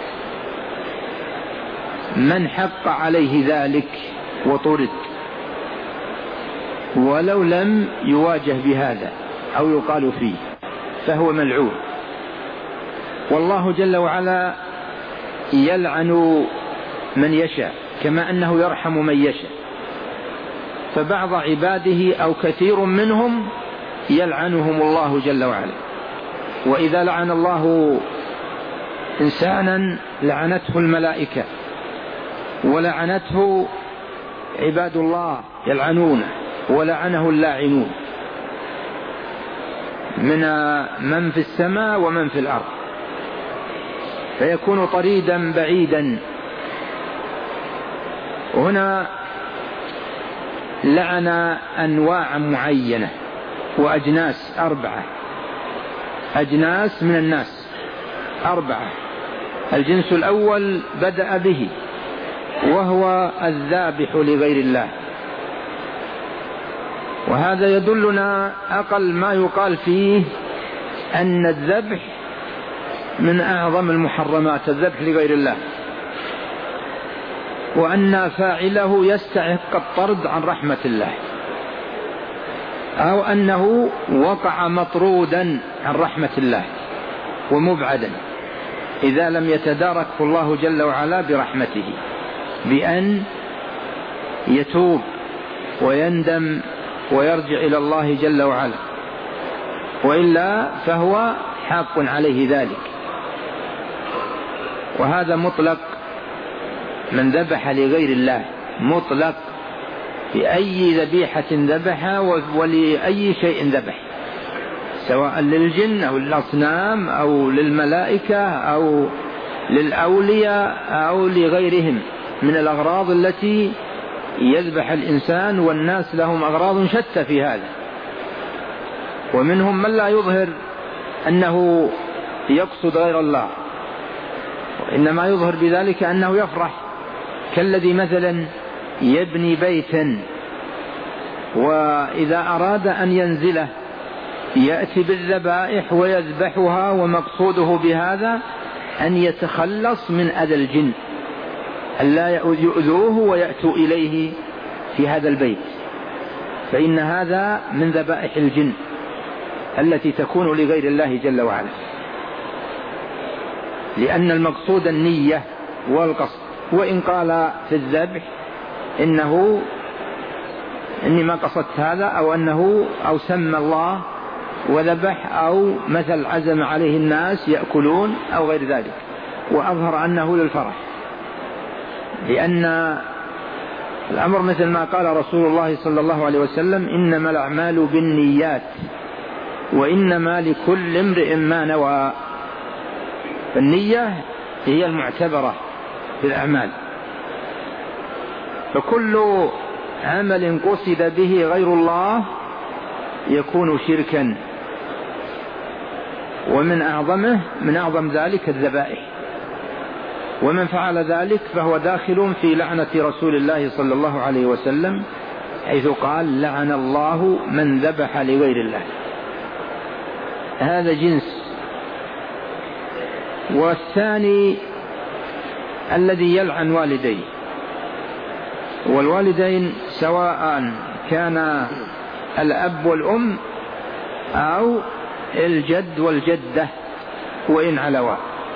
من حق عليه ذلك وطرد ولو لم يواجه بهذا أو يقال فيه فهو ملعون. والله جل وعلا يلعن من يشاء كما أنه يرحم من يشاء، فبعض عباده أو كثير منهم يلعنهم الله جل وعلا. وإذا لعن الله إنسانا لعنته الملائكة، ولعنته عباد الله يلعنونه، ولعنه اللاعنون من من في السماء ومن في الأرض، فيكون طريدا بعيدا. هنا لعن أنواع معينة وأجناس أربعة، أجناس من الناس أربعة. الجنس الأول بدأ به وهو الذابح لغير الله، وهذا يدلنا أقل ما يقال فيه أن الذبح من أعظم المحرمات، الذبح لغير الله، وأن فاعله يستحق الطرد عن رحمة الله، أو أنه وقع مطرودا عن رحمة الله ومبعدا إذا لم يتداركه الله جل وعلا برحمته بأن يتوب ويندم ويرجع إلى الله جل وعلا، وإلا فهو حاق عليه ذلك. وهذا مطلق، من ذبح لغير الله مطلق بأي ذبيحة ذبح ولأي شيء ذبح، سواء للجن أو للأصنام أو للملائكة أو للأولياء أو لغيرهم من الأغراض التي يذبح الإنسان، والناس لهم أغراض شتى في هذا. ومنهم من لا يظهر أنه يقصد غير الله، وإنما يظهر بذلك أنه يفرح، كالذي مثلا يبني بيتا وإذا أراد أن ينزله يأتي بالذبائح ويذبحها، ومقصوده بهذا أن يتخلص من أذى الجن، ألا يؤذوه ويأتوا إليه في هذا البيت، فإن هذا من ذبائح الجن التي تكون لغير الله جل وعلا، لأن المقصود النية والقصد. وإن قال في الذبح إنه إني ما قصدت هذا، أو أنه أو سمى الله وذبح، أو مثل عزم عليه الناس يأكلون أو غير ذلك، وأظهر أنه للفرح، لأن الأمر مثل ما قال رسول الله صلى الله عليه وسلم: إنما الأعمال بالنيات وإنما لكل امرئ ما نوى. فالنية هي المعتبرة في الأعمال، فكل عمل قصد به غير الله يكون شركا، ومن أعظمه من أعظم ذلك الذبائح، ومن فعل ذلك فهو داخل في لعنة رسول الله صلى الله عليه وسلم، حيث قال: لعن الله من ذبح لغير الله. هذا جنس. والثاني الذي يلعن والديه، والوالدين سواء كان الأب والأم أو الجد والجدة وإن علوا،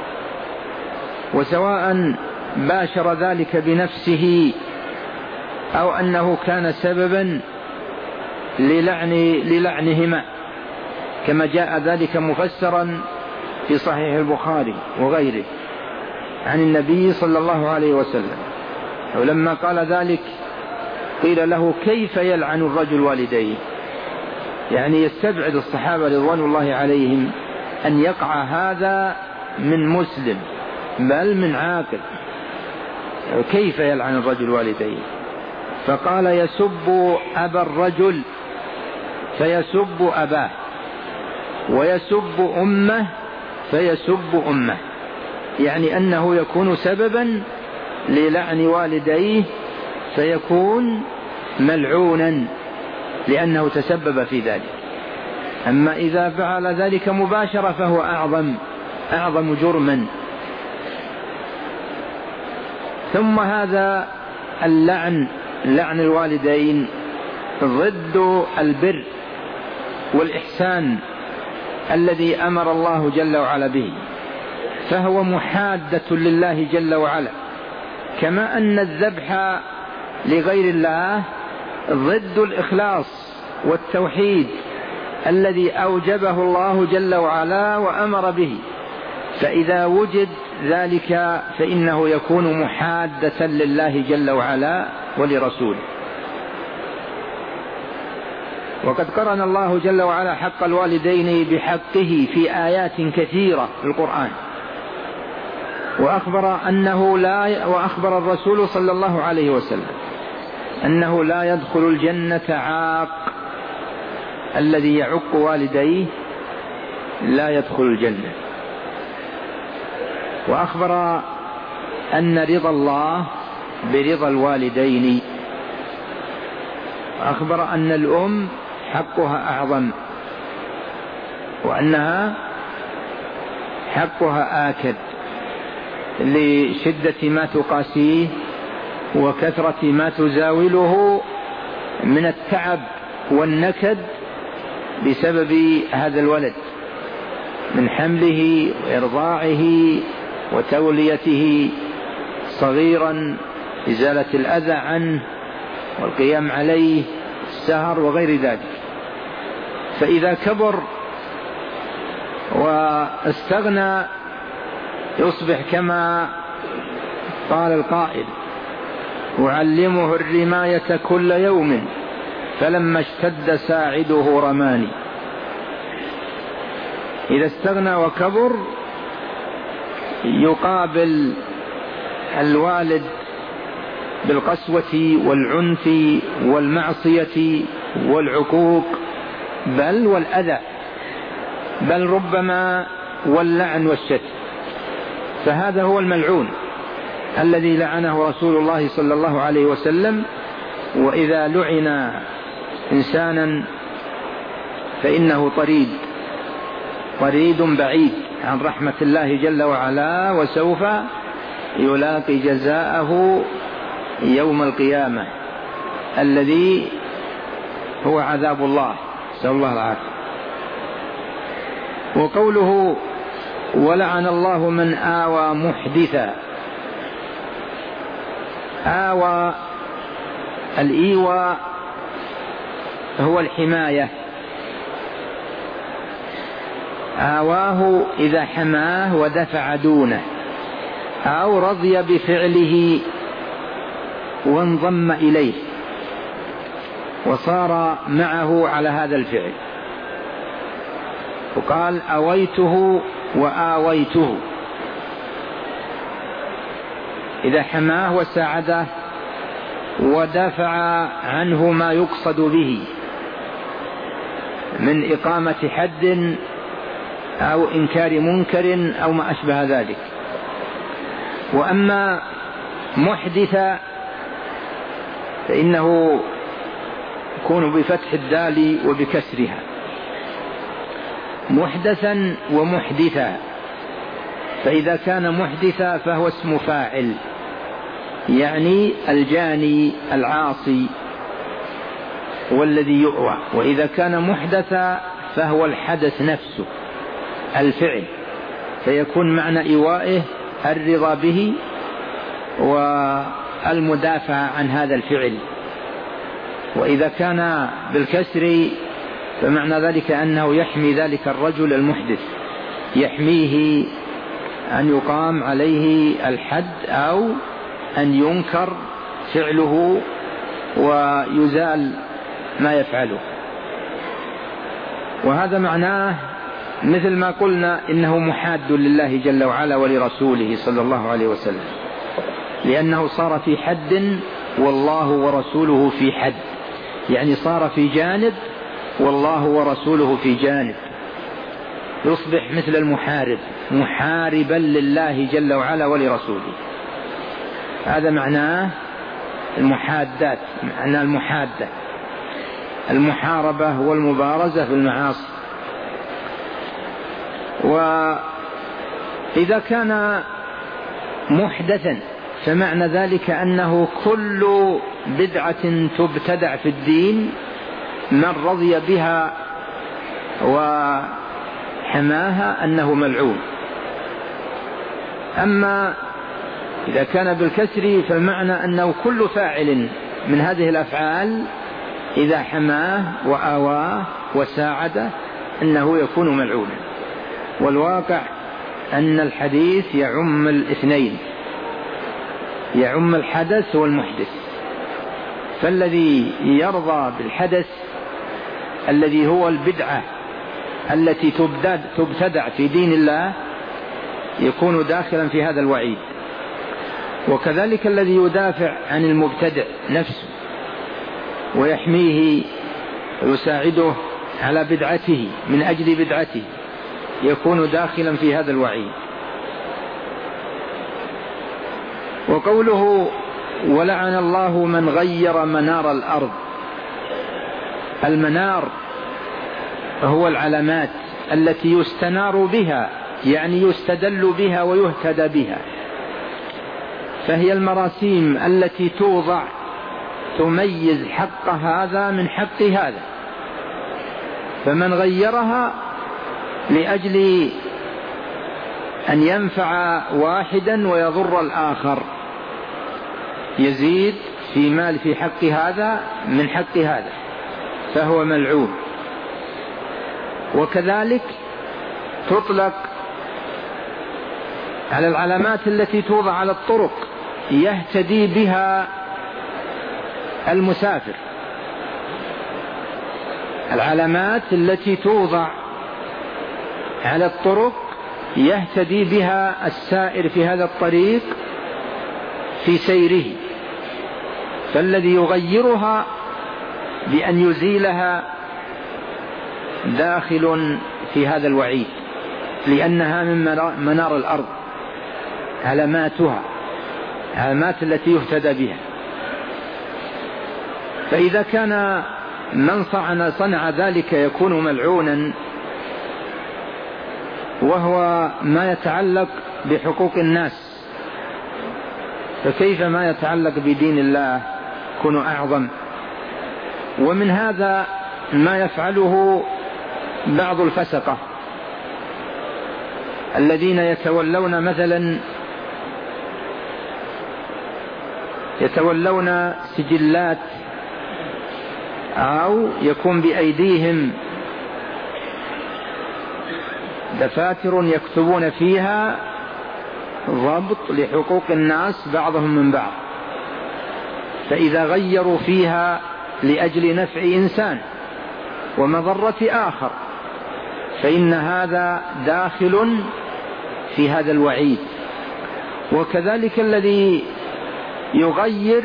وسواء باشر ذلك بنفسه أو أنه كان سببا للعن للعنهما، كما جاء ذلك مفسرا في صحيح البخاري وغيره عن النبي صلى الله عليه وسلم. ولما قال ذلك قيل له: كيف يلعن الرجل والديه؟ يعني يستبعد الصحابة رضوان الله عليهم أن يقع هذا من مسلم بل من عاقل. كيف يلعن الرجل والديه؟ فقال: يسب أبا الرجل فيسب أباه، ويسب أمه فيسب أمه، يعني أنه يكون سببا للعن والديه فيكون ملعونا لأنه تسبب في ذلك. أما إذا فعل ذلك مباشرة فهو أعظم أعظم جرما. ثم هذا اللعن، لعن الوالدين، ضد البر والإحسان الذي أمر الله جل وعلا به، فهو محادة لله جل وعلا، كما أن الذبح لغير الله ضد الإخلاص والتوحيد الذي أوجبه الله جل وعلا وأمر به. فإذا وجد ذلك فإنه يكون محادة لله جل وعلا ولرسوله. وقد قرن الله جل وعلا حق الوالدين بحقه في آيات كثيرة في القرآن، وأخبر أنه لا وأخبر الرسول صلى الله عليه وسلم أنه لا يدخل الجنة عاق، الذي يعق والديه لا يدخل الجنة. وأخبر أن رضا الله برضا الوالدين، أخبر أن الأم حقها أعظم، وأنها حقها آكد لشدة ما تقاسيه وكثرة ما تزاوله من التعب والنكد بسبب هذا الولد، من حمله وإرضاعه وتوليته صغيرا، إزالة الأذى عنه والقيام عليه، السهر وغير ذلك. فإذا كبر واستغنى يصبح كما قال القائل: أعلمه الرماية كل يوم فلما اشتد ساعده رماني. إذا استغنى وكبر يقابل الوالد بالقسوة والعنف والمعصية والعقوق بل والأذى، بل ربما واللعن والشتم. فهذا هو الملعون الذي لعنه رسول الله صلى الله عليه وسلم. وإذا لعن إنسانا فإنه طريد طريد بعيد عن رحمة الله جل وعلا، وسوف يلاقي جزاءه يوم القيامة الذي هو عذاب الله، نسأل الله العافية. وقوله: ولعن الله من آوى محدثا. آوى، الإيواء هو الحماية. آواه إذا حماه ودفع دونه أو رضي بفعله وانضم إليه وصار معه على هذا الفعل. وقال: أويته وآويته، إذا حماه وساعده ودفع عنه ما يقصد به من إقامة حد أو إنكار منكر أو ما أشبه ذلك. وأما محدث فإنه يكون بفتح الدال وبكسرها، محدثا ومحدثا. فإذا كان محدثا فهو اسم فاعل، يعني الجاني العاصي والذي يؤوى. وإذا كان محدثا فهو الحدث نفسه الفعل، فيكون معنى إيوائه الرضا به والمدافع عن هذا الفعل. وإذا كان بالكسر فمعنى ذلك أنه يحمي ذلك الرجل المحدث، يحميه أن يقام عليه الحد أو أن ينكر فعله ويزال ما يفعله. وهذا معناه مثل ما قلنا إنه محاد لله جل وعلا ولرسوله صلى الله عليه وسلم، لأنه صار في حد والله ورسوله في حد، يعني صار في جانب والله ورسوله في جانب، يصبح مثل المحارب محاربا لله جل وعلا ولرسوله. هذا معناه المحادات، معناه المحادة، المحاربة والمبارزة في المعاصي. وإذا كان محدثا فمعنى ذلك أنه كل بدعة تبتدع في الدين من رضي بها وحماها أنه ملعون. أما إذا كان بالكسر فالمعنى أنه كل فاعل من هذه الأفعال إذا حماه وآواه وساعده أنه يكون ملعونا. والواقع أن الحديث يعم الاثنين، يعم الحدث والمحدث. فالذي يرضى بالحدث الذي هو البدعة التي تبتدع في دين الله يكون داخلا في هذا الوعيد. وكذلك الذي يدافع عن المبتدع نفسه ويحميه ويساعده على بدعته من أجل بدعته يكون داخلا في هذا الوعيد. وقوله ولعن الله من غير منار الأرض، المنار هو العلامات التي يستنار بها، يعني يستدل بها ويهتدى بها، فهي المراسيم التي توضع تميز حق هذا من حق هذا. فمن غيرها لأجل أن ينفع واحدا ويضر الآخر، يزيد في مال في حق هذا من حق هذا، فهو ملعون. وكذلك تطلق على العلامات التي توضع على الطرق يهتدي بها المسافر، العلامات التي توضع على الطرق يهتدي بها السائر في هذا الطريق في سيره، فالذي يغيرها بأن يزيلها داخل في هذا الوعيد، لأنها من منار الأرض، علاماتها علامات التي يهتدى بها. فإذا كان من صنع ذلك يكون ملعونا، وهو ما يتعلق بحقوق الناس، فكيف ما يتعلق بدين الله يكون أعظم. ومن هذا ما يفعله بعض الفسقة الذين يتولون مثلا يتولون سجلات أو يكون بأيديهم دفاتر يكتبون فيها ضبط لحقوق الناس بعضهم من بعض، فإذا غيروا فيها لأجل نفع إنسان ومضرة آخر فإن هذا داخل في هذا الوعيد. وكذلك الذي يغير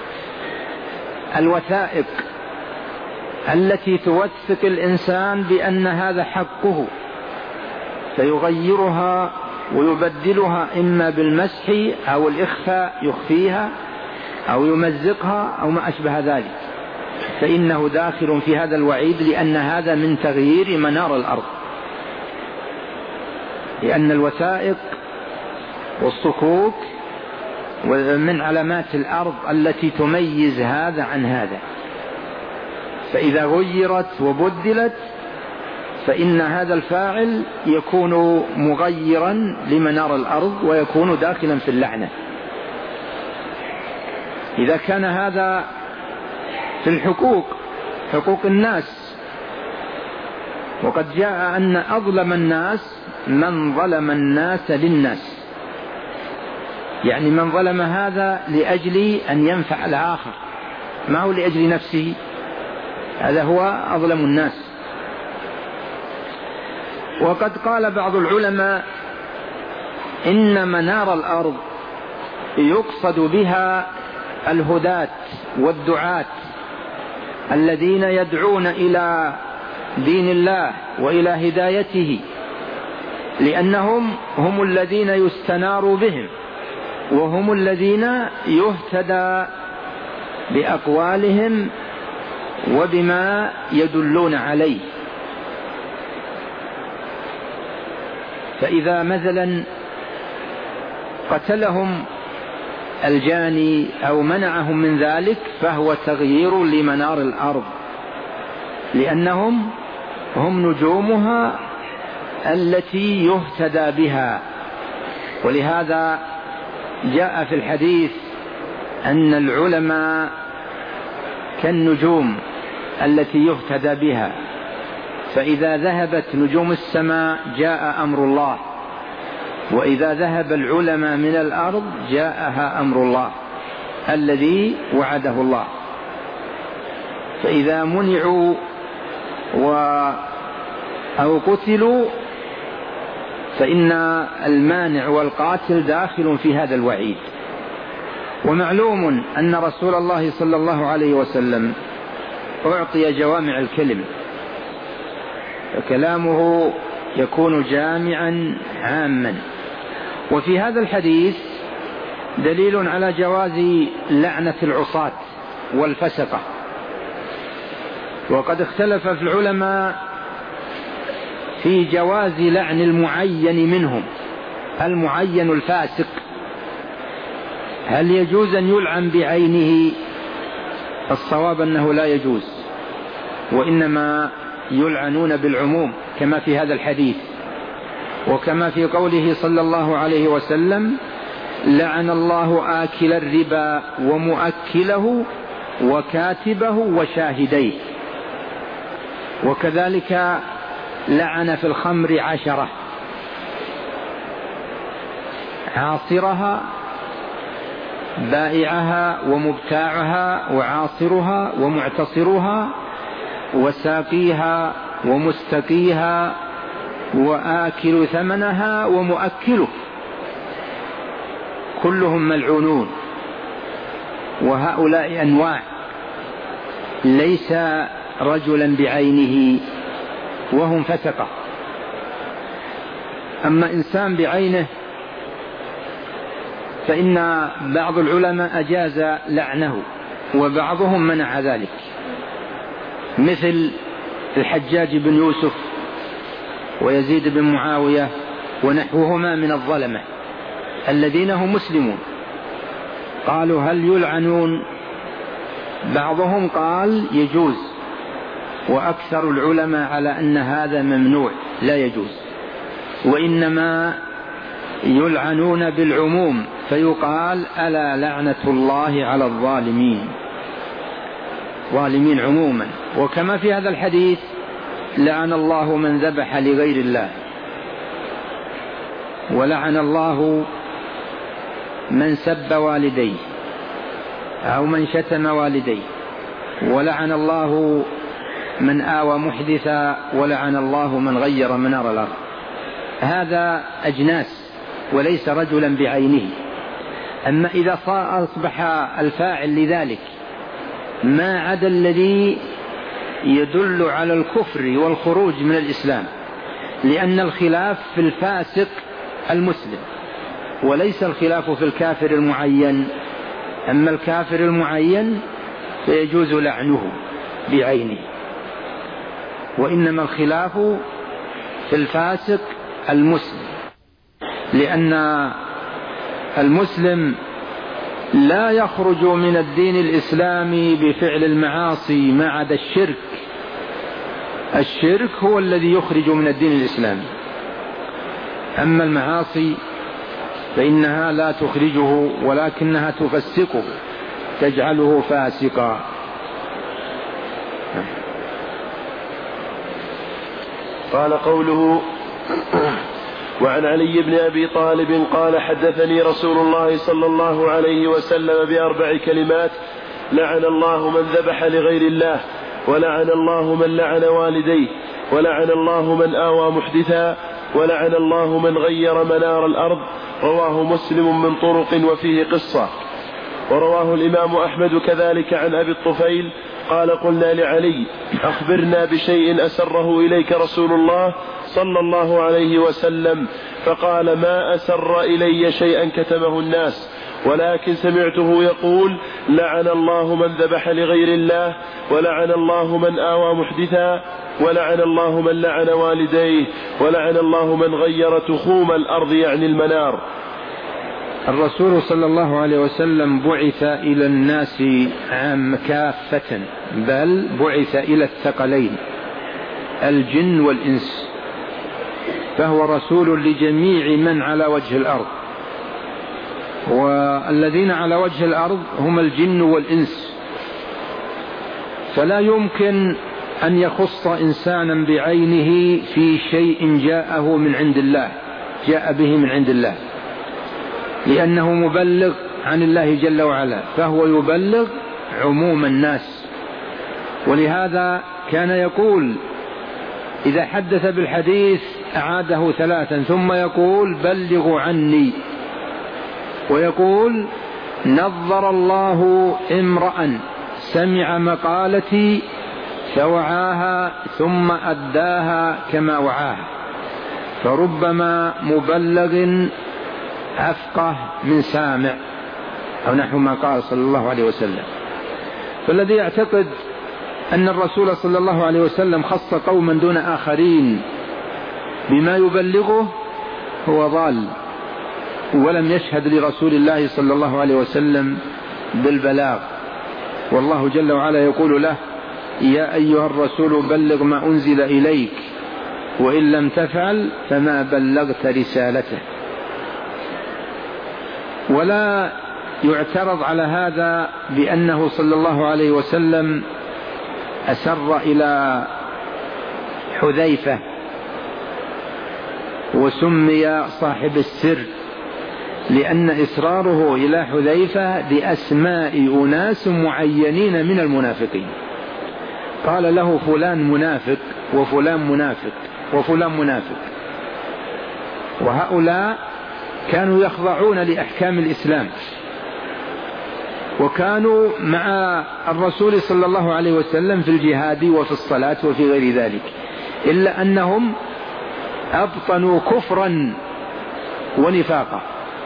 الوثائق التي توثق الإنسان بأن هذا حقه، فيغيرها ويبدلها إما بالمسح أو الإخفاء يخفيها أو يمزقها أو ما أشبه ذلك، فإنه داخل في هذا الوعيد، لأن هذا من تغيير منار الأرض، لأن الوثائق والصكوك ومن علامات الأرض التي تميز هذا عن هذا. فإذا غيرت وبدلت فإن هذا الفاعل يكون مغيرا لمنار الأرض ويكون داخلا في اللعنة. إذا كان هذا في الحقوق، حقوق الناس، وقد جاء أن أظلم الناس من ظلم الناس للناس، يعني من ظلم هذا لأجل أن ينفع الآخر، ما هو لأجل نفسه، هذا هو أظلم الناس. وقد قال بعض العلماء إن منار الأرض يقصد بها الهداة والدعاة الذين يدعون إلى دين الله وإلى هدايته، لأنهم هم الذين يستنار بهم، وهم الذين يهتدى بأقوالهم وبما يدلون عليه. فإذا مثلا قتلهم الجاني أو منعهم من ذلك فهو تغيير لمنار الأرض، لأنهم هم نجومها التي يهتدى بها. ولهذا جاء في الحديث أن العلماء كالنجوم التي يهتدى بها، فإذا ذهبت نجوم السماء جاء أمر الله، وإذا ذهب العلماء من الأرض جاءها أمر الله الذي وعده الله. فإذا منعوا و أو قتلوا فإن المانع والقاتل داخل في هذا الوعيد. ومعلوم أن رسول الله صلى الله عليه وسلم أعطي جوامع الكلم، فكلامه يكون جامعا عاما. وفي هذا الحديث دليل على جواز لعنة العصاة والفسقة. وقد اختلف في العلماء في جواز لعن المعين منهم، المعين الفاسق، هل يجوز أن يلعن بعينه؟ الصواب أنه لا يجوز، وإنما يلعنون بالعموم كما في هذا الحديث، وكما في قوله صلى الله عليه وسلم: لعن الله آكل الربا ومؤكله وكاتبه وشاهديه. وكذلك لعن في الخمر عشرة: عاصرها، بائعها ومبتاعها وعاصرها ومعتصرها وساقيها ومستقيها وآكل ثمنها ومؤكله، كلهم ملعونون. وهؤلاء أنواع، ليس رجلا بعينه وهم فسقة. أما إنسان بعينه فإن بعض العلماء أجاز لعنه وبعضهم منع ذلك، مثل الحجاج بن يوسف ويزيد بن معاوية ونحوهما من الظلمة الذين هم مسلمون. قالوا: هل يلعنون؟ بعضهم قال يجوز، وأكثر العلماء على أن هذا ممنوع لا يجوز، وإنما يلعنون بالعموم، فيقال: ألا لعنة الله على الظالمين، ظالمين عموما. وكما في هذا الحديث: لعن الله من ذبح لغير الله، ولعن الله من سب والديه أو من شتم والديه، ولعن الله من آوى محدثا، ولعن الله من غير منار الأرض. هذا أجناس وليس رجلا بعينه. أما إذا أصبح الفاعل لذلك ما عدا الذي يدل على الكفر والخروج من الإسلام، لأن الخلاف في الفاسق المسلم وليس الخلاف في الكافر المعين. أما الكافر المعين فيجوز لعنه بعينه، وإنما الخلاف في الفاسق المسلم، لأن المسلم لا يخرج من الدين الإسلامي بفعل المعاصي ما عدا الشرك. الشرك هو الذي يخرج من الدين الإسلامي، أما المعاصي فإنها لا تخرجه ولكنها تفسقه، تجعله فاسقا. قال قوله: وعن علي بن أبي طالب قال: حدثني رسول الله صلى الله عليه وسلم بأربع كلمات: لعن الله من ذبح لغير الله، ولعن الله من لعن والديه، ولعن الله من آوى محدثا، ولعن الله من غير منار الأرض. رواه مسلم من طرق وفيه قصة. ورواه الإمام أحمد كذلك عن أبي الطفيل قال: قلنا لعلي: أخبرنا بشيء أسره إليك رسول الله صلى الله عليه وسلم، فقال: ما أسر إلي شيئا كتمه الناس، ولكن سمعته يقول: لعن الله من ذبح لغير الله، ولعن الله من آوى محدثا، ولعن الله من لعن والديه، ولعن الله من غير تخوم الأرض يعني المنار. الرسول صلى الله عليه وسلم بعث إلى الناس عام كافة، بل بعث إلى الثقلين الجن والإنس، فهو رسول لجميع من على وجه الأرض، والذين على وجه الأرض هم الجن والإنس، فلا يمكن أن يخص إنسانا بعينه في شيء جاءه من عند الله جاء به من عند الله، لأنه مبلغ عن الله جل وعلا، فهو يبلغ عموم الناس. ولهذا كان يقول إذا حدث بالحديث أعاده ثلاثا ثم يقول: بلغوا عني، ويقول: نظر الله امرأ سمع مقالتي فوعاها ثم أداها كما وعاها، فربما مبلغ أفقه من سامع، أو نحو ما قال صلى الله عليه وسلم. فالذي يعتقد أن الرسول صلى الله عليه وسلم خص قوما دون آخرين بما يبلغه هو ضال، ولم يشهد لرسول الله صلى الله عليه وسلم بالبلاغ. والله جل وعلا يقول له: يا أيها الرسول بلغ ما أنزل إليك، وإن لم تفعل فما بلغت رسالته. ولا يعترض على هذا بأنه صلى الله عليه وسلم أسر إلى حذيفة وسمي صاحب السر، لأن إسراره إلى حذيفة بأسماء أناس معينين من المنافقين. قال له: فلان منافق وفلان منافق وفلان منافق، وهؤلاء كانوا يخضعون لأحكام الإسلام، وكانوا مع الرسول صلى الله عليه وسلم في الجهاد وفي الصلاة وفي غير ذلك، إلا أنهم أبطنوا كفرا ونفاقا،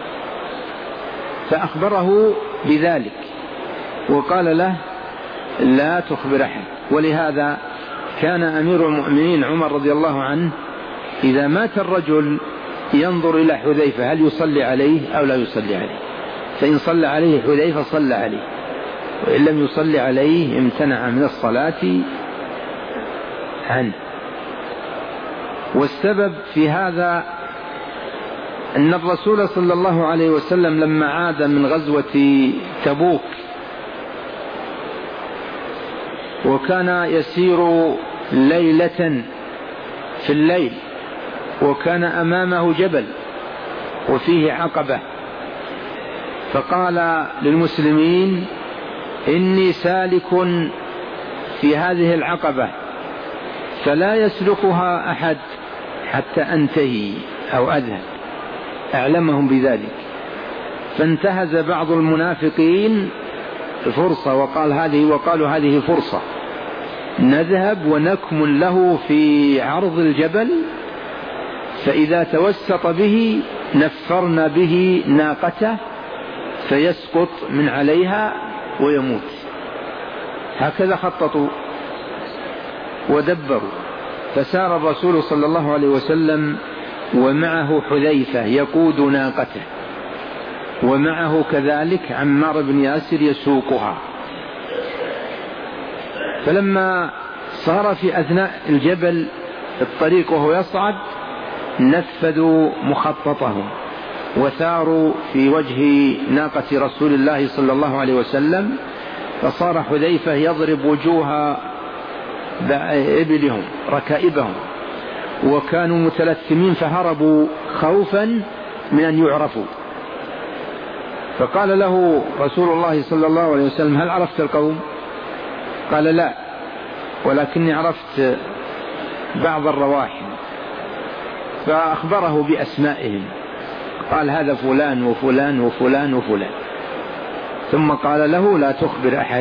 فأخبره بذلك وقال له: لا تخبر أحد. ولهذا كان أمير المؤمنين عمر رضي الله عنه إذا مات الرجل ينظر إلى حذيفة هل يصلي عليه أو لا يصلي عليه، فإن صلى عليه حذيفة صلى عليه، وإن لم يصلي عليه امتنع من الصلاة عنه. والسبب في هذا أن الرسول صلى الله عليه وسلم لما عاد من غزوة تبوك وكان يسير ليلة في الليل، وكان أمامه جبل وفيه عقبة، فقال للمسلمين: إني سالك في هذه العقبة فلا يسلكها أحد حتى أنتهي أو أذهب، أعلمهم بذلك. فانتهز بعض المنافقين فرصة وقال هذه وقالوا هذه فرصة، نذهب ونكمن له في عرض الجبل، فإذا توسط به نفرنا به ناقته فيسقط من عليها ويموت. هكذا خططوا ودبروا. فسار الرسول صلى الله عليه وسلم ومعه حذيفة يقود ناقته، ومعه كذلك عمار بن ياسر يسوقها. فلما صار في أثناء الجبل الطريق وهو يصعد نفذوا مخططهم وثاروا في وجه ناقة رسول الله صلى الله عليه وسلم، فصار حذيفة يضرب وجوه إبلهم ركائبهم، وكانوا متلثمين فهربوا خوفا من أن يعرفوا. فقال له رسول الله صلى الله عليه وسلم: هل عرفت القوم؟ قال: لا، ولكني عرفت بعض الرواحل. فأخبره بأسمائهم، قال: هذا فلان وفلان وفلان وفلان. ثم قال له: لا تخبر أحد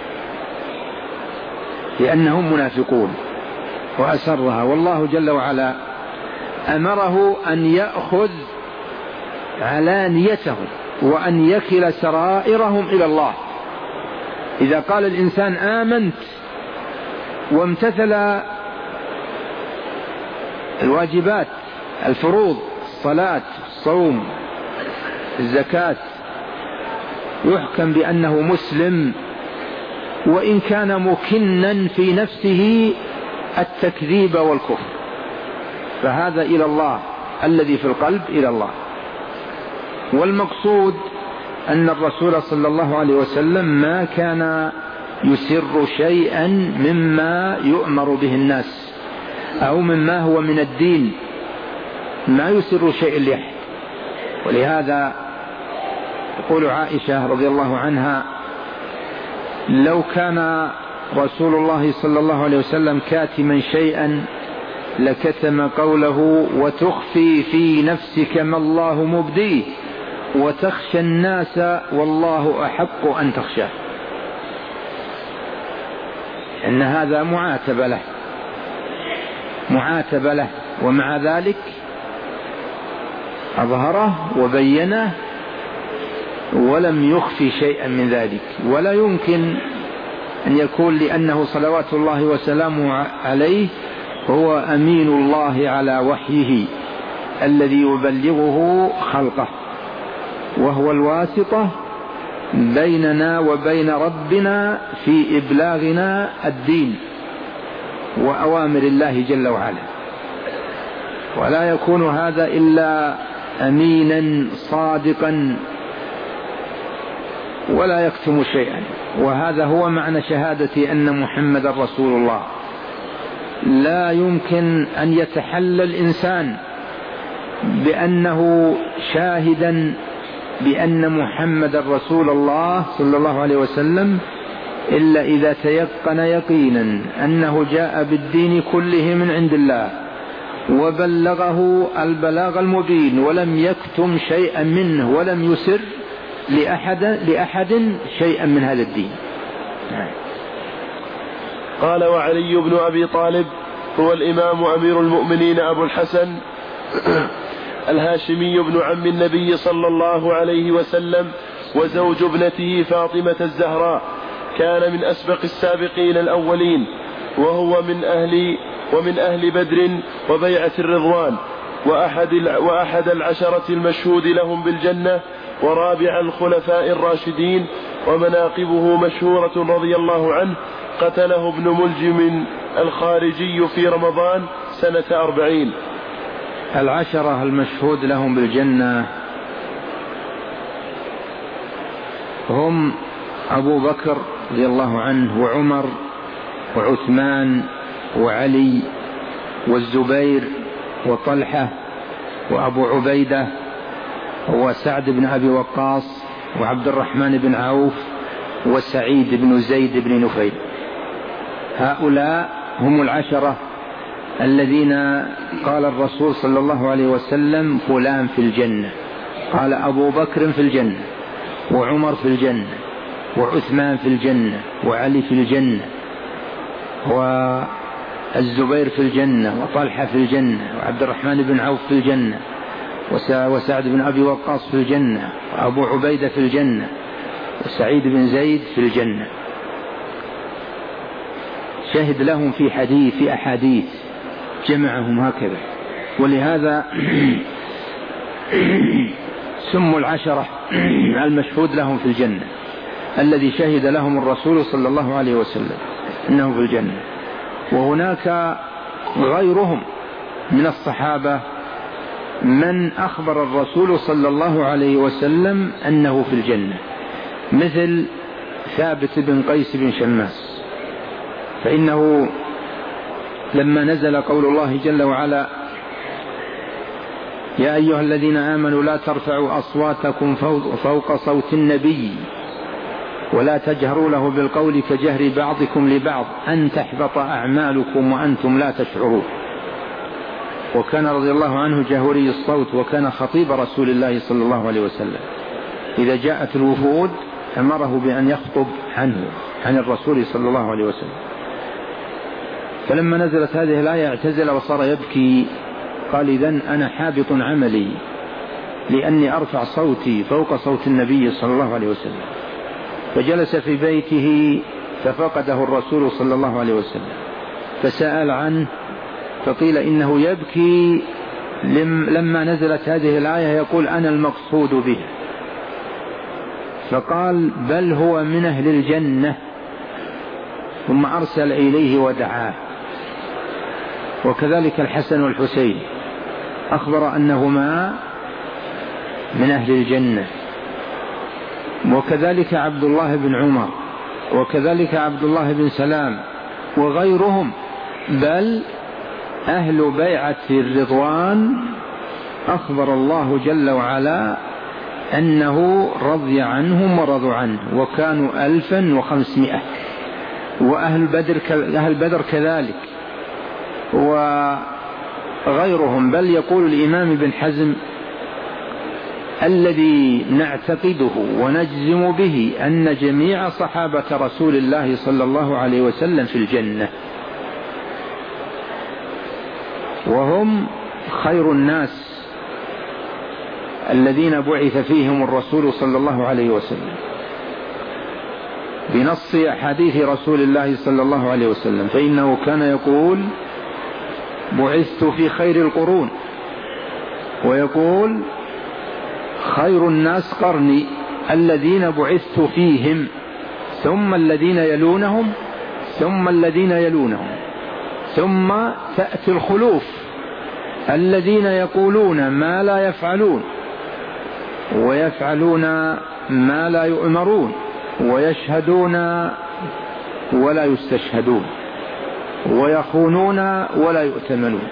لأنهم منافقون، وأسرها. والله جل وعلا أمره أن يأخذ علانيتهم وأن يكل سرائرهم إلى الله. إذا قال الإنسان آمنت وامتثل الواجبات الفروض الصلاة الصوم الزكاة يحكم بأنه مسلم، وإن كان مكنا في نفسه التكذيب والكفر، فهذا إلى الله، الذي في القلب إلى الله. والمقصود أن الرسول صلى الله عليه وسلم ما كان يسر شيئا مما يؤمر به الناس أو مما هو من الدين، ما يسر شيء لأحد. ولهذا تقول عائشة رضي الله عنها: لو كان رسول الله صلى الله عليه وسلم كاتما شيئا لكتم قوله وتخفي في نفسك ما الله مبديه وتخشى الناس والله أحق أن تخشاه، إن هذا معاتبة له معاتبة له ومع ذلك أظهره وبينه ولم يخفي شيئا من ذلك. ولا يمكن أن يكون لأنه صلوات الله وسلامه عليه هو أمين الله على وحيه الذي يبلغه خلقه، وهو الواسطة بيننا وبين ربنا في إبلاغنا الدين وأوامر الله جل وعلا. ولا يكون هذا إلا أمينا صادقا ولا يكتم شيئا. وهذا هو معنى شهادة أن محمد رسول الله. لا يمكن أن يتحلى الإنسان بأنه شاهدا بأن محمد رسول الله صلى الله عليه وسلم إلا إذا تيقن يقينا أنه جاء بالدين كله من عند الله وبلغه البلاغ المبين ولم يكتم شيئا منه ولم يسر لأحد, لأحد شيئا من هذا الدين. قال: وعلي بن أبي طالب هو الإمام أمير المؤمنين أبو الحسن الهاشمي بن عم النبي صلى الله عليه وسلم وزوج ابنته فاطمة الزهراء، كان من أسبق السابقين الأولين، وهو من أهل ومن أهل بدر وبيعة الرضوان، وأحد وأحد العشرة المشهود لهم بالجنة، ورابع الخلفاء الراشدين. ومناقبه مشهورة رضي الله عنه. قتله ابن ملجم الخارجي في رمضان سنة أربعين. العشرة المشهود لهم بالجنة هم أبو بكر رضي الله عنه وعمر وعثمان وعلي والزبير وطلحة وأبو عبيدة وسعد بن أبي وقاص وعبد الرحمن بن عوف وسعيد بن زيد بن نفيل. هؤلاء هم العشرة الذين قال الرسول صلى الله عليه وسلم فلان في الجنة. قال أبو بكر في الجنة، وعمر في الجنة، وعثمان في الجنة، وعلي في الجنة، والزبير في الجنة، وطلحة في الجنة، وعبد الرحمن بن عوف في الجنة، وسعد بن أبي وقاص في الجنة، وأبو عبيدة في الجنة، وسعيد بن زيد في الجنة. شهد لهم في حديث في أحاديث جمعهم هكذا. ولهذا سموا العشرة المشهود لهم في الجنة الذي شهد لهم الرسول صلى الله عليه وسلم إنه في الجنة. وهناك غيرهم من الصحابة من أخبر الرسول صلى الله عليه وسلم أنه في الجنة، مثل ثابت بن قيس بن شماس، فإنه لما نزل قول الله جل وعلا يا أيها الذين آمنوا لا ترفعوا أصواتكم فوق صوت النبي ولا تجهروا له بالقول كجهر بعضكم لبعض أن تحبط أعمالكم وأنتم لا تشعرون. وكان رضي الله عنه جهوري الصوت، وكان خطيب رسول الله صلى الله عليه وسلم، إذا جاءت الوفود أمره بأن يخطب عنه عن الرسول صلى الله عليه وسلم. فلما نزلت هذه الآية اعتزل وصار يبكي، قال إذن أنا حابط عملي لأني أرفع صوتي فوق صوت النبي صلى الله عليه وسلم. فجلس في بيته ففقده الرسول صلى الله عليه وسلم، فسأل عنه فقيل إنه يبكي لما نزلت هذه الآية يقول أنا المقصود به. فقال بل هو من أهل الجنة، ثم أرسل إليه ودعاه. وكذلك الحسن والحسين أخبر أنهما من أهل الجنة، وكذلك عبد الله بن عمر، وكذلك عبد الله بن سلام وغيرهم، بل أهل بيعة الرضوان أخبر الله جل وعلا أنه رضي عنهم ورضوا عنه، وكانوا ألفا وخمسمائة. وأهل بدر أهل بدر كذلك وغيرهم. بل يقول الإمام ابن حزم الذي نعتقده ونجزم به أن جميع صحابة رسول الله صلى الله عليه وسلم في الجنة، وهم خير الناس الذين بعث فيهم الرسول صلى الله عليه وسلم بنص حديث رسول الله صلى الله عليه وسلم، فإنه كان يقول بعثت في خير القرون، ويقول خير الناس قرني الذين بعثت فيهم ثم الذين يلونهم ثم الذين يلونهم ثم تأتي الخلوف الذين يقولون ما لا يفعلون ويفعلون ما لا يؤمرون ويشهدون ولا يستشهدون ويخونون ولا يؤتمنون.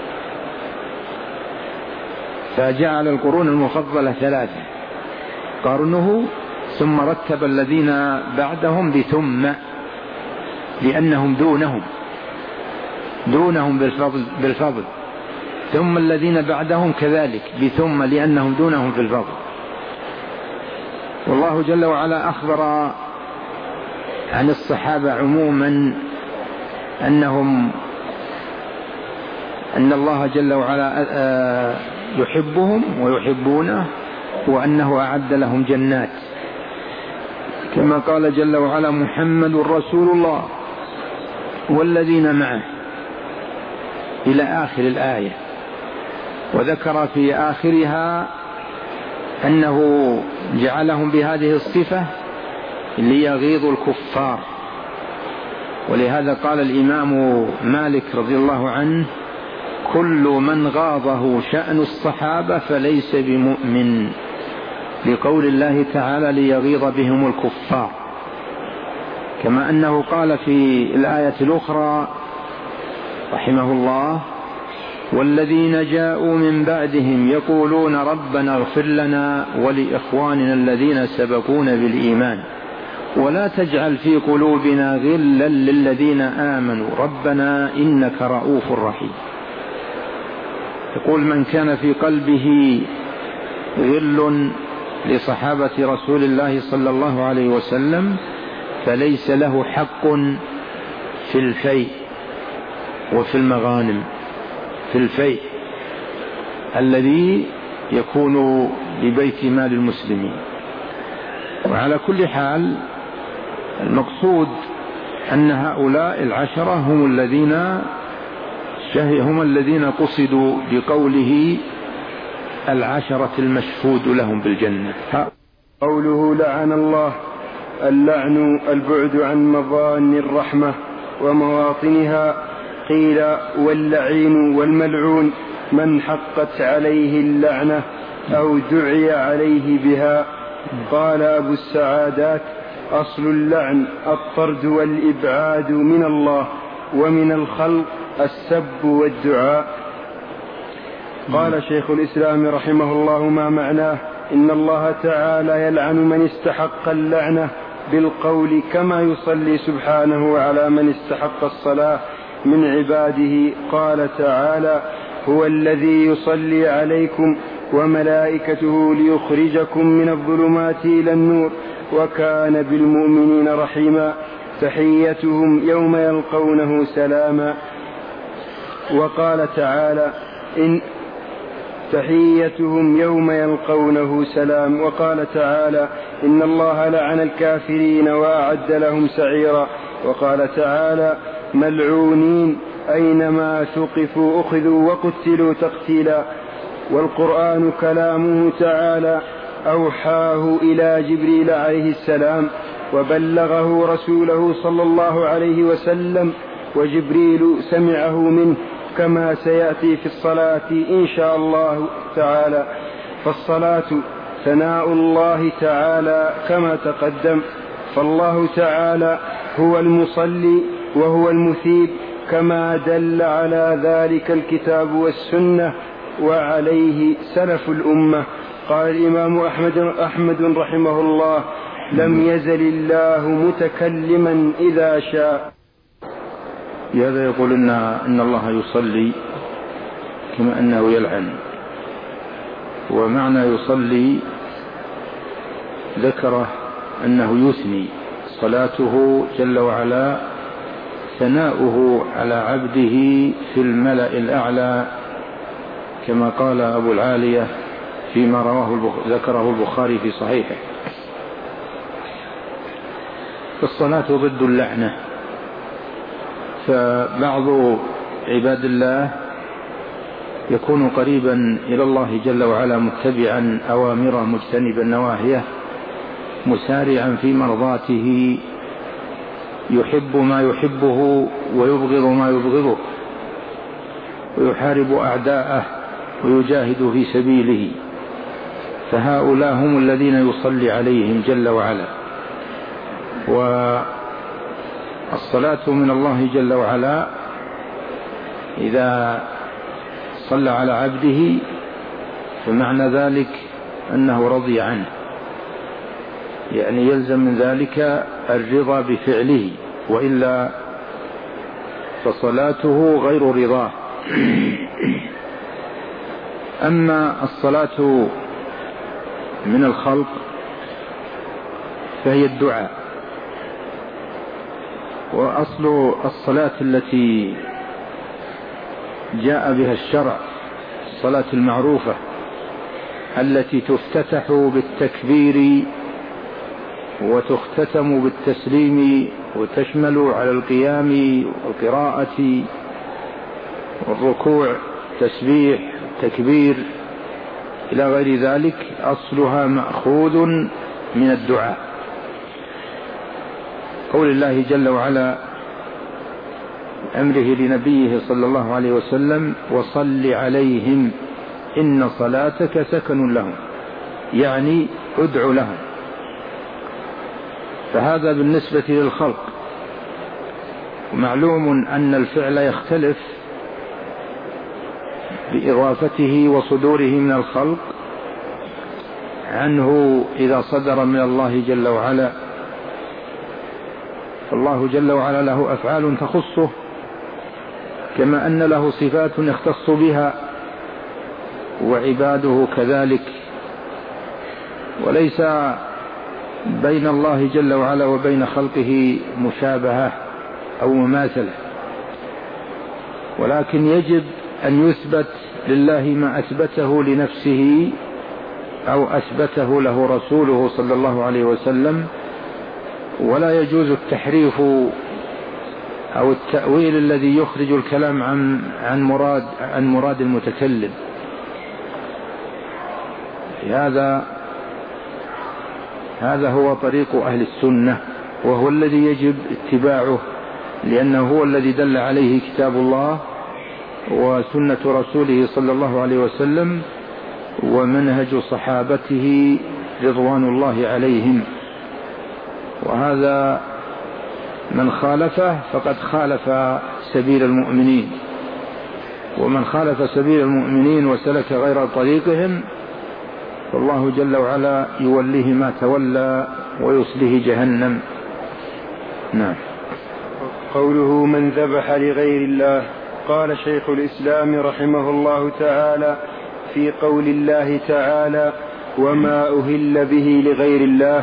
فجعل القرون المفضلة ثلاثة، قرنه ثم رتب الذين بعدهم بثم لأنهم دونهم دونهم بالفضل, بالفضل ثم الذين بعدهم كذلك بثم لأنهم دونهم في الفضل. والله جل وعلا أخبر عن الصحابة عموما أنهم أن الله جل وعلا يحبهم ويحبونه، وأنه أعد لهم جنات، كما قال جل وعلا محمد رسول الله والذين معه إلى آخر الآية. وذكر في آخرها أنه جعلهم بهذه الصفة ليغيظوا الكفار. ولهذا قال الإمام مالك رضي الله عنه كل من غاضه شأن الصحابة فليس بمؤمن، لقول الله تعالى ليغيظ بهم الكفار. كما أنه قال في الآية الأخرى رحمه الله والذين جاءوا من بعدهم يقولون ربنا اغفر لنا ولإخواننا الذين سبقونا بالإيمان ولا تجعل في قلوبنا غلا للذين آمنوا ربنا إنك رؤوف رحيم. يقول من كان في قلبه غل لصحابة رسول الله صلى الله عليه وسلم فليس له حق في الفيء وفي المغانم، في الفيء الذي يكون ببيت مال المسلمين. وعلى كل حال المقصود أن هؤلاء العشرة هم الذين هم الذين قصدوا بقوله العشرة المشهود لهم بالجنة. قوله لعن الله، اللعن البعد عن مظان الرحمة ومواطنها. قيل واللعين والملعون من حقت عليه اللعنة أو دعي عليه بها. قال أبو السعادات أصل اللعن الطرد والإبعاد من الله، ومن الخلق السب والدعاء. قال شيخ الإسلام رحمه الله ما معناه؟ إن الله تعالى يلعن من استحق اللعنة بالقول، كما يصلي سبحانه على من استحق الصلاة من عباده. قال تعالى هو الذي يصلي عليكم وملائكته ليخرجكم من الظلمات إلى النور وكان بالمؤمنين رحيما. تحيتهم يوم يلقونه سلاما. وقال تعالى إن تحيتهم يوم يلقونه سلام. وقال تعالى إن الله لعن الكافرين وأعد لهم سعيرا. وقال تعالى ملعونين أينما ثقفوا أخذوا وقتلوا تقتيلا. والقرآن كلامه تعالى أوحاه إلى جبريل عليه السلام وبلغه رسوله صلى الله عليه وسلم، وجبريل سمعه منه، كما سيأتي في الصلاة إن شاء الله تعالى. فالصلاة ثناء الله تعالى كما تقدم، فالله تعالى هو المصلي وهو المثيب، كما دل على ذلك الكتاب والسنة وعليه سلف الأمة. قال الإمام أحمد, أحمد رحمه الله لم يزل الله متكلما إذا شاء. هذا يقول إن, إن الله يصلي كما أنه يلعن. ومعنى يصلي ذكره أنه يثني، صلاته جل وعلا ثناؤه على عبده في الملأ الأعلى، كما قال أبو العالية فيما رواه ذكره البخاري في صحيحه. الصلاة ضد اللعنة، فبعض عباد الله يكون قريبا إلى الله جل وعلا متبعا أوامره مجتنبا نواهيه، مسارعا في مرضاته، يحب ما يحبه ويبغض ما يبغضه، ويحارب أعداءه ويجاهد في سبيله. فهؤلاء هم الذين يصلي عليهم جل وعلا. والصلاة من الله جل وعلا إذا صلى على عبده فمعنى ذلك أنه رضي عنه، يعني يلزم من ذلك الرضا بفعله، وإلا فصلاته غير رضاه. أما الصلاة من الخلق فهي الدعاء. وأصل الصلاة التي جاء بها الشرع الصلاة المعروفة التي تفتتح بالتكبير وتختتم بالتسليم وتشمل على القيام والقراءة والركوع تسبيح تكبير إلى غير ذلك، أصلها مأخوذ من الدعاء. قول الله جل وعلا أمره لنبيه صلى الله عليه وسلم وصل عليهم إن صلاتك سكن لهم، يعني ادع لهم. فهذا بالنسبة للخلق. معلوم أن الفعل يختلف بإضافته وصدوره من الخلق عنه إذا صدر من الله جل وعلا. فالله جل وعلا له أفعال تخصه، كما أن له صفات يختص بها، وعباده كذلك. وليس بين الله جل وعلا وبين خلقه مشابهة أو مماثلة، ولكن يجب أن يثبت لله ما أثبته لنفسه أو أثبته له رسوله صلى الله عليه وسلم، ولا يجوز التحريف أو التأويل الذي يخرج الكلام عن عن مراد عن مراد المتكلم. هذا هذا هو طريق أهل السنة، وهو الذي يجب اتباعه، لأنه هو الذي دل عليه كتاب الله وسنة رسوله صلى الله عليه وسلم ومنهج صحابته رضوان الله عليهم. وهذا من خالفه فقد خالف سبيل المؤمنين، ومن خالف سبيل المؤمنين وسلك غير طريقهم فالله جل وعلا يوليه ما تولى ويصله جهنم. نعم. قوله من ذبح لغير الله. قال شيخ الإسلام رحمه الله تعالى في قول الله تعالى وما أهل به لغير الله،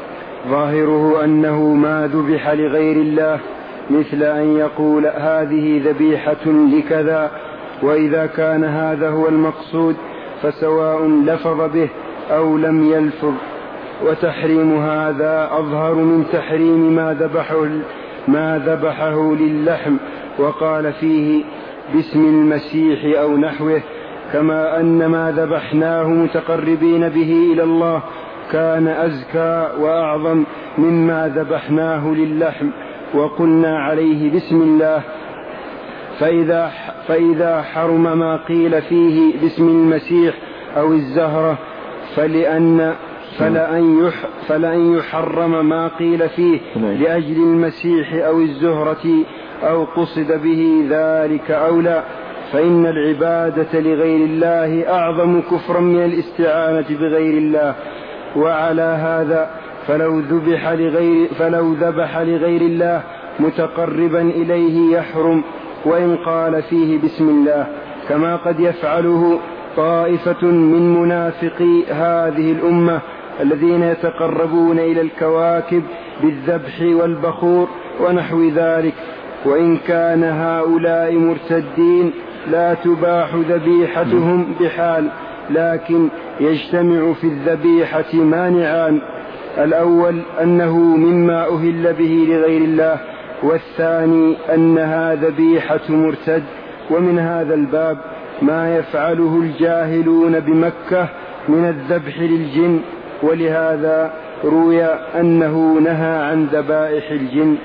ظاهره أنه ما ذبح لغير الله، مثل أن يقول هذه ذبيحة لكذا، وإذا كان هذا هو المقصود فسواء لفظ به أو لم يلفظ، وتحريم هذا أظهر من تحريم ما ذبحه, ما ذبحه للحم وقال فيه باسم المسيح أو نحوه، كما أن ما ذبحناه متقربين به إلى الله كان أزكى وأعظم مما ذبحناه للحم وقلنا عليه بسم الله. فإذا, فإذا حرم ما قيل فيه باسم المسيح أو الزهرة فلأن فلأن, يح فلأن يحرم ما قيل فيه لأجل المسيح أو الزهرة أو قصد به ذلك أو لا، فإن العبادة لغير الله أعظم كفرا من الاستعانة بغير الله. وعلى هذا فلو ذبح لغير, فلو ذبح لغير الله متقربا إليه يحرم وإن قال فيه بسم الله، كما قد يفعله طائفة من منافقي هذه الأمة الذين يتقربون إلى الكواكب بالذبح والبخور ونحو ذلك. وإن كان هؤلاء مرتدين لا تباح ذبيحتهم بحال، لكن يجتمع في الذبيحة مانعان: الأول أنه مما أهل به لغير الله، والثاني أنها ذبيحة مرتد. ومن هذا الباب ما يفعله الجاهلون بمكة من الذبح للجن، ولهذا روي أنه نهى عن ذبائح الجن.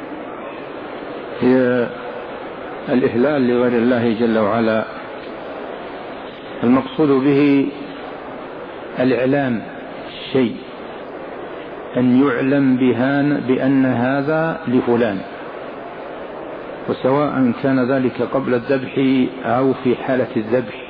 هي الإهلال لغير الله جل وعلا المقصود به الإعلام الشيء، أن يعلم بهان بأن هذا لفلان، وسواء كان ذلك قبل الذبح أو في حالة الذبح،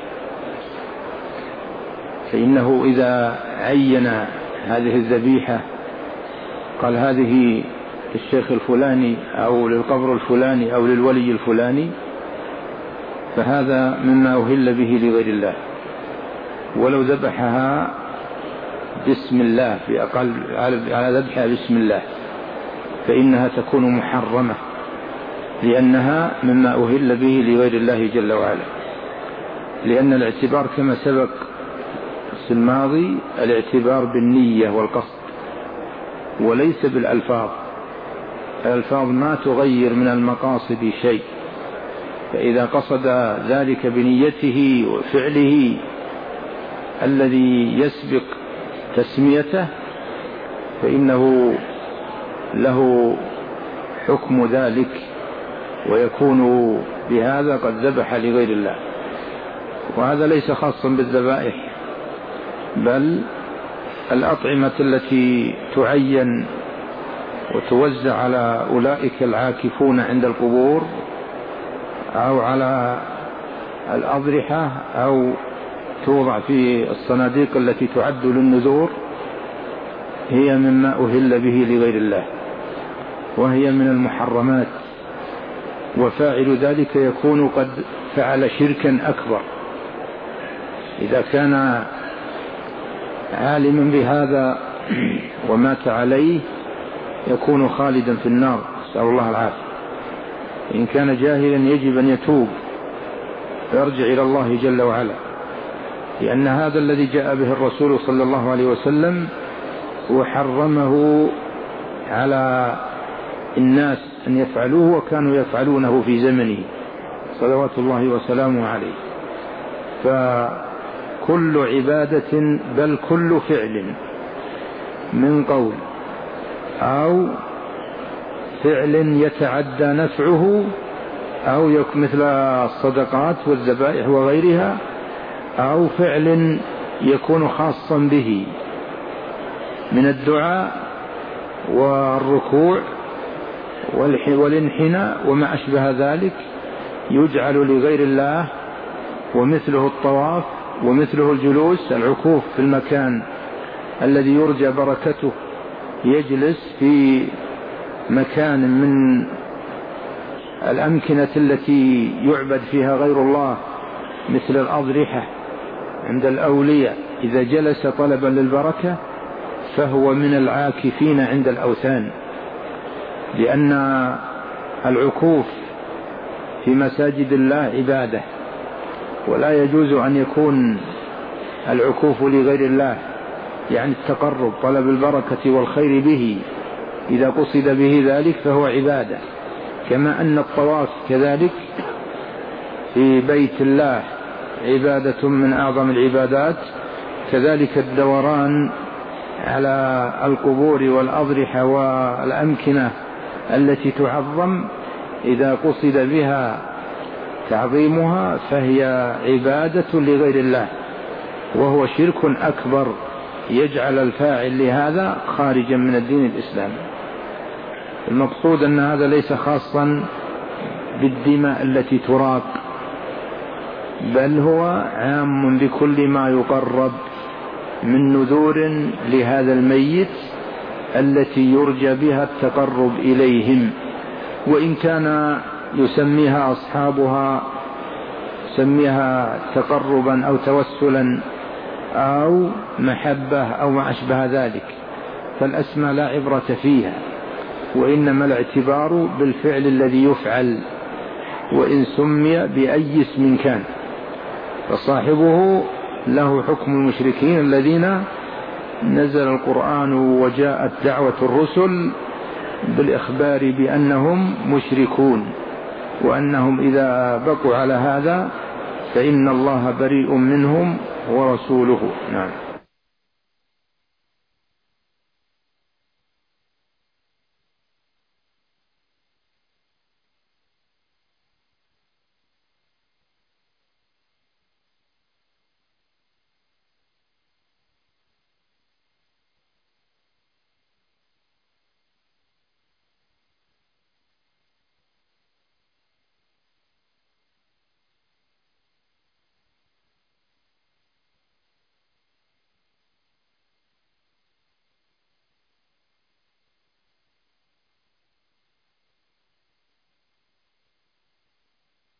فإنه إذا عين هذه الذبيحة قال هذه للشيخ الفلاني أو للقبر الفلاني أو للولي الفلاني، فهذا مما أهل به لغير الله. ولو ذبحها بسم الله في أقل على ذبحها بسم الله فإنها تكون محرمة، لأنها مما أهل به لغير الله جل وعلا، لأن الاعتبار كما سبق في الماضي الاعتبار بالنية والقصد وليس بالألفاظ. الألفاظ ما تغير من المقاصد شيء، فإذا قصد ذلك بنيته وفعله الذي يسبق تسميته فإنه له حكم ذلك ويكون بهذا قد ذبح لغير الله. وهذا ليس خاصا بالذبائح، بل الأطعمة التي تعين وتوزع على أولئك العاكفون عند القبور أو على الأضرحة أو توضع في الصناديق التي تعد للنذور هي مما أهل به لغير الله، وهي من المحرمات، وفاعل ذلك يكون قد فعل شركا أكبر. إذا كان عالما بهذا ومات عليه يكون خالدا في النار، نسأل الله العافية. إن كان جاهلا يجب أن يتوب ويرجع إلى الله جل وعلا، لأن هذا الذي جاء به الرسول صلى الله عليه وسلم وحرمه على الناس أن يفعلوه، وكانوا يفعلونه في زمنه صلوات الله وسلامه عليه. كل عبادة بل كل فعل من قول أو فعل يتعدى نفعه أو مثل الصدقات والذبائح وغيرها، أو فعل يكون خاصا به من الدعاء والركوع والانحناء وما أشبه ذلك، يجعل لغير الله، ومثله الطواف ومثله الجلوس العكوف في المكان الذي يرجى بركته، يجلس في مكان من الأمكنة التي يعبد فيها غير الله مثل الأضرحة عند الأولياء، إذا جلس طلبا للبركة فهو من العاكفين عند الأوثان، لأن العكوف في مساجد الله عبادة، ولا يجوز أن يكون العكوف لغير الله، يعني التقرب طلب البركة والخير به إذا قصد به ذلك فهو عبادة، كما أن الطواف كذلك في بيت الله عبادة من أعظم العبادات، كذلك الدوران على القبور والأضرحة والأمكنة التي تعظم إذا قصد بها تعظيمها فهي عبادة لغير الله، وهو شرك أكبر يجعل الفاعل لهذا خارجا من الدين الإسلامي. المقصود أن هذا ليس خاصا بالدماء التي تراق، بل هو عام بكل ما يقرب من نذور لهذا الميت التي يرجى بها التقرب إليهم، وإن كان يسميها أصحابها يسميها تقربا أو توسلا أو محبة أو ما أشبه ذلك، فالأسماء لا عبرة فيها، وإنما الاعتبار بالفعل الذي يفعل، وإن سمي بأي اسم كان فصاحبه له حكم المشركين الذين نزل القرآن وجاءت دعوة الرسل بالإخبار بأنهم مشركون، وأنهم إذا بقوا على هذا فإن الله بريء منهم ورسوله. نعم.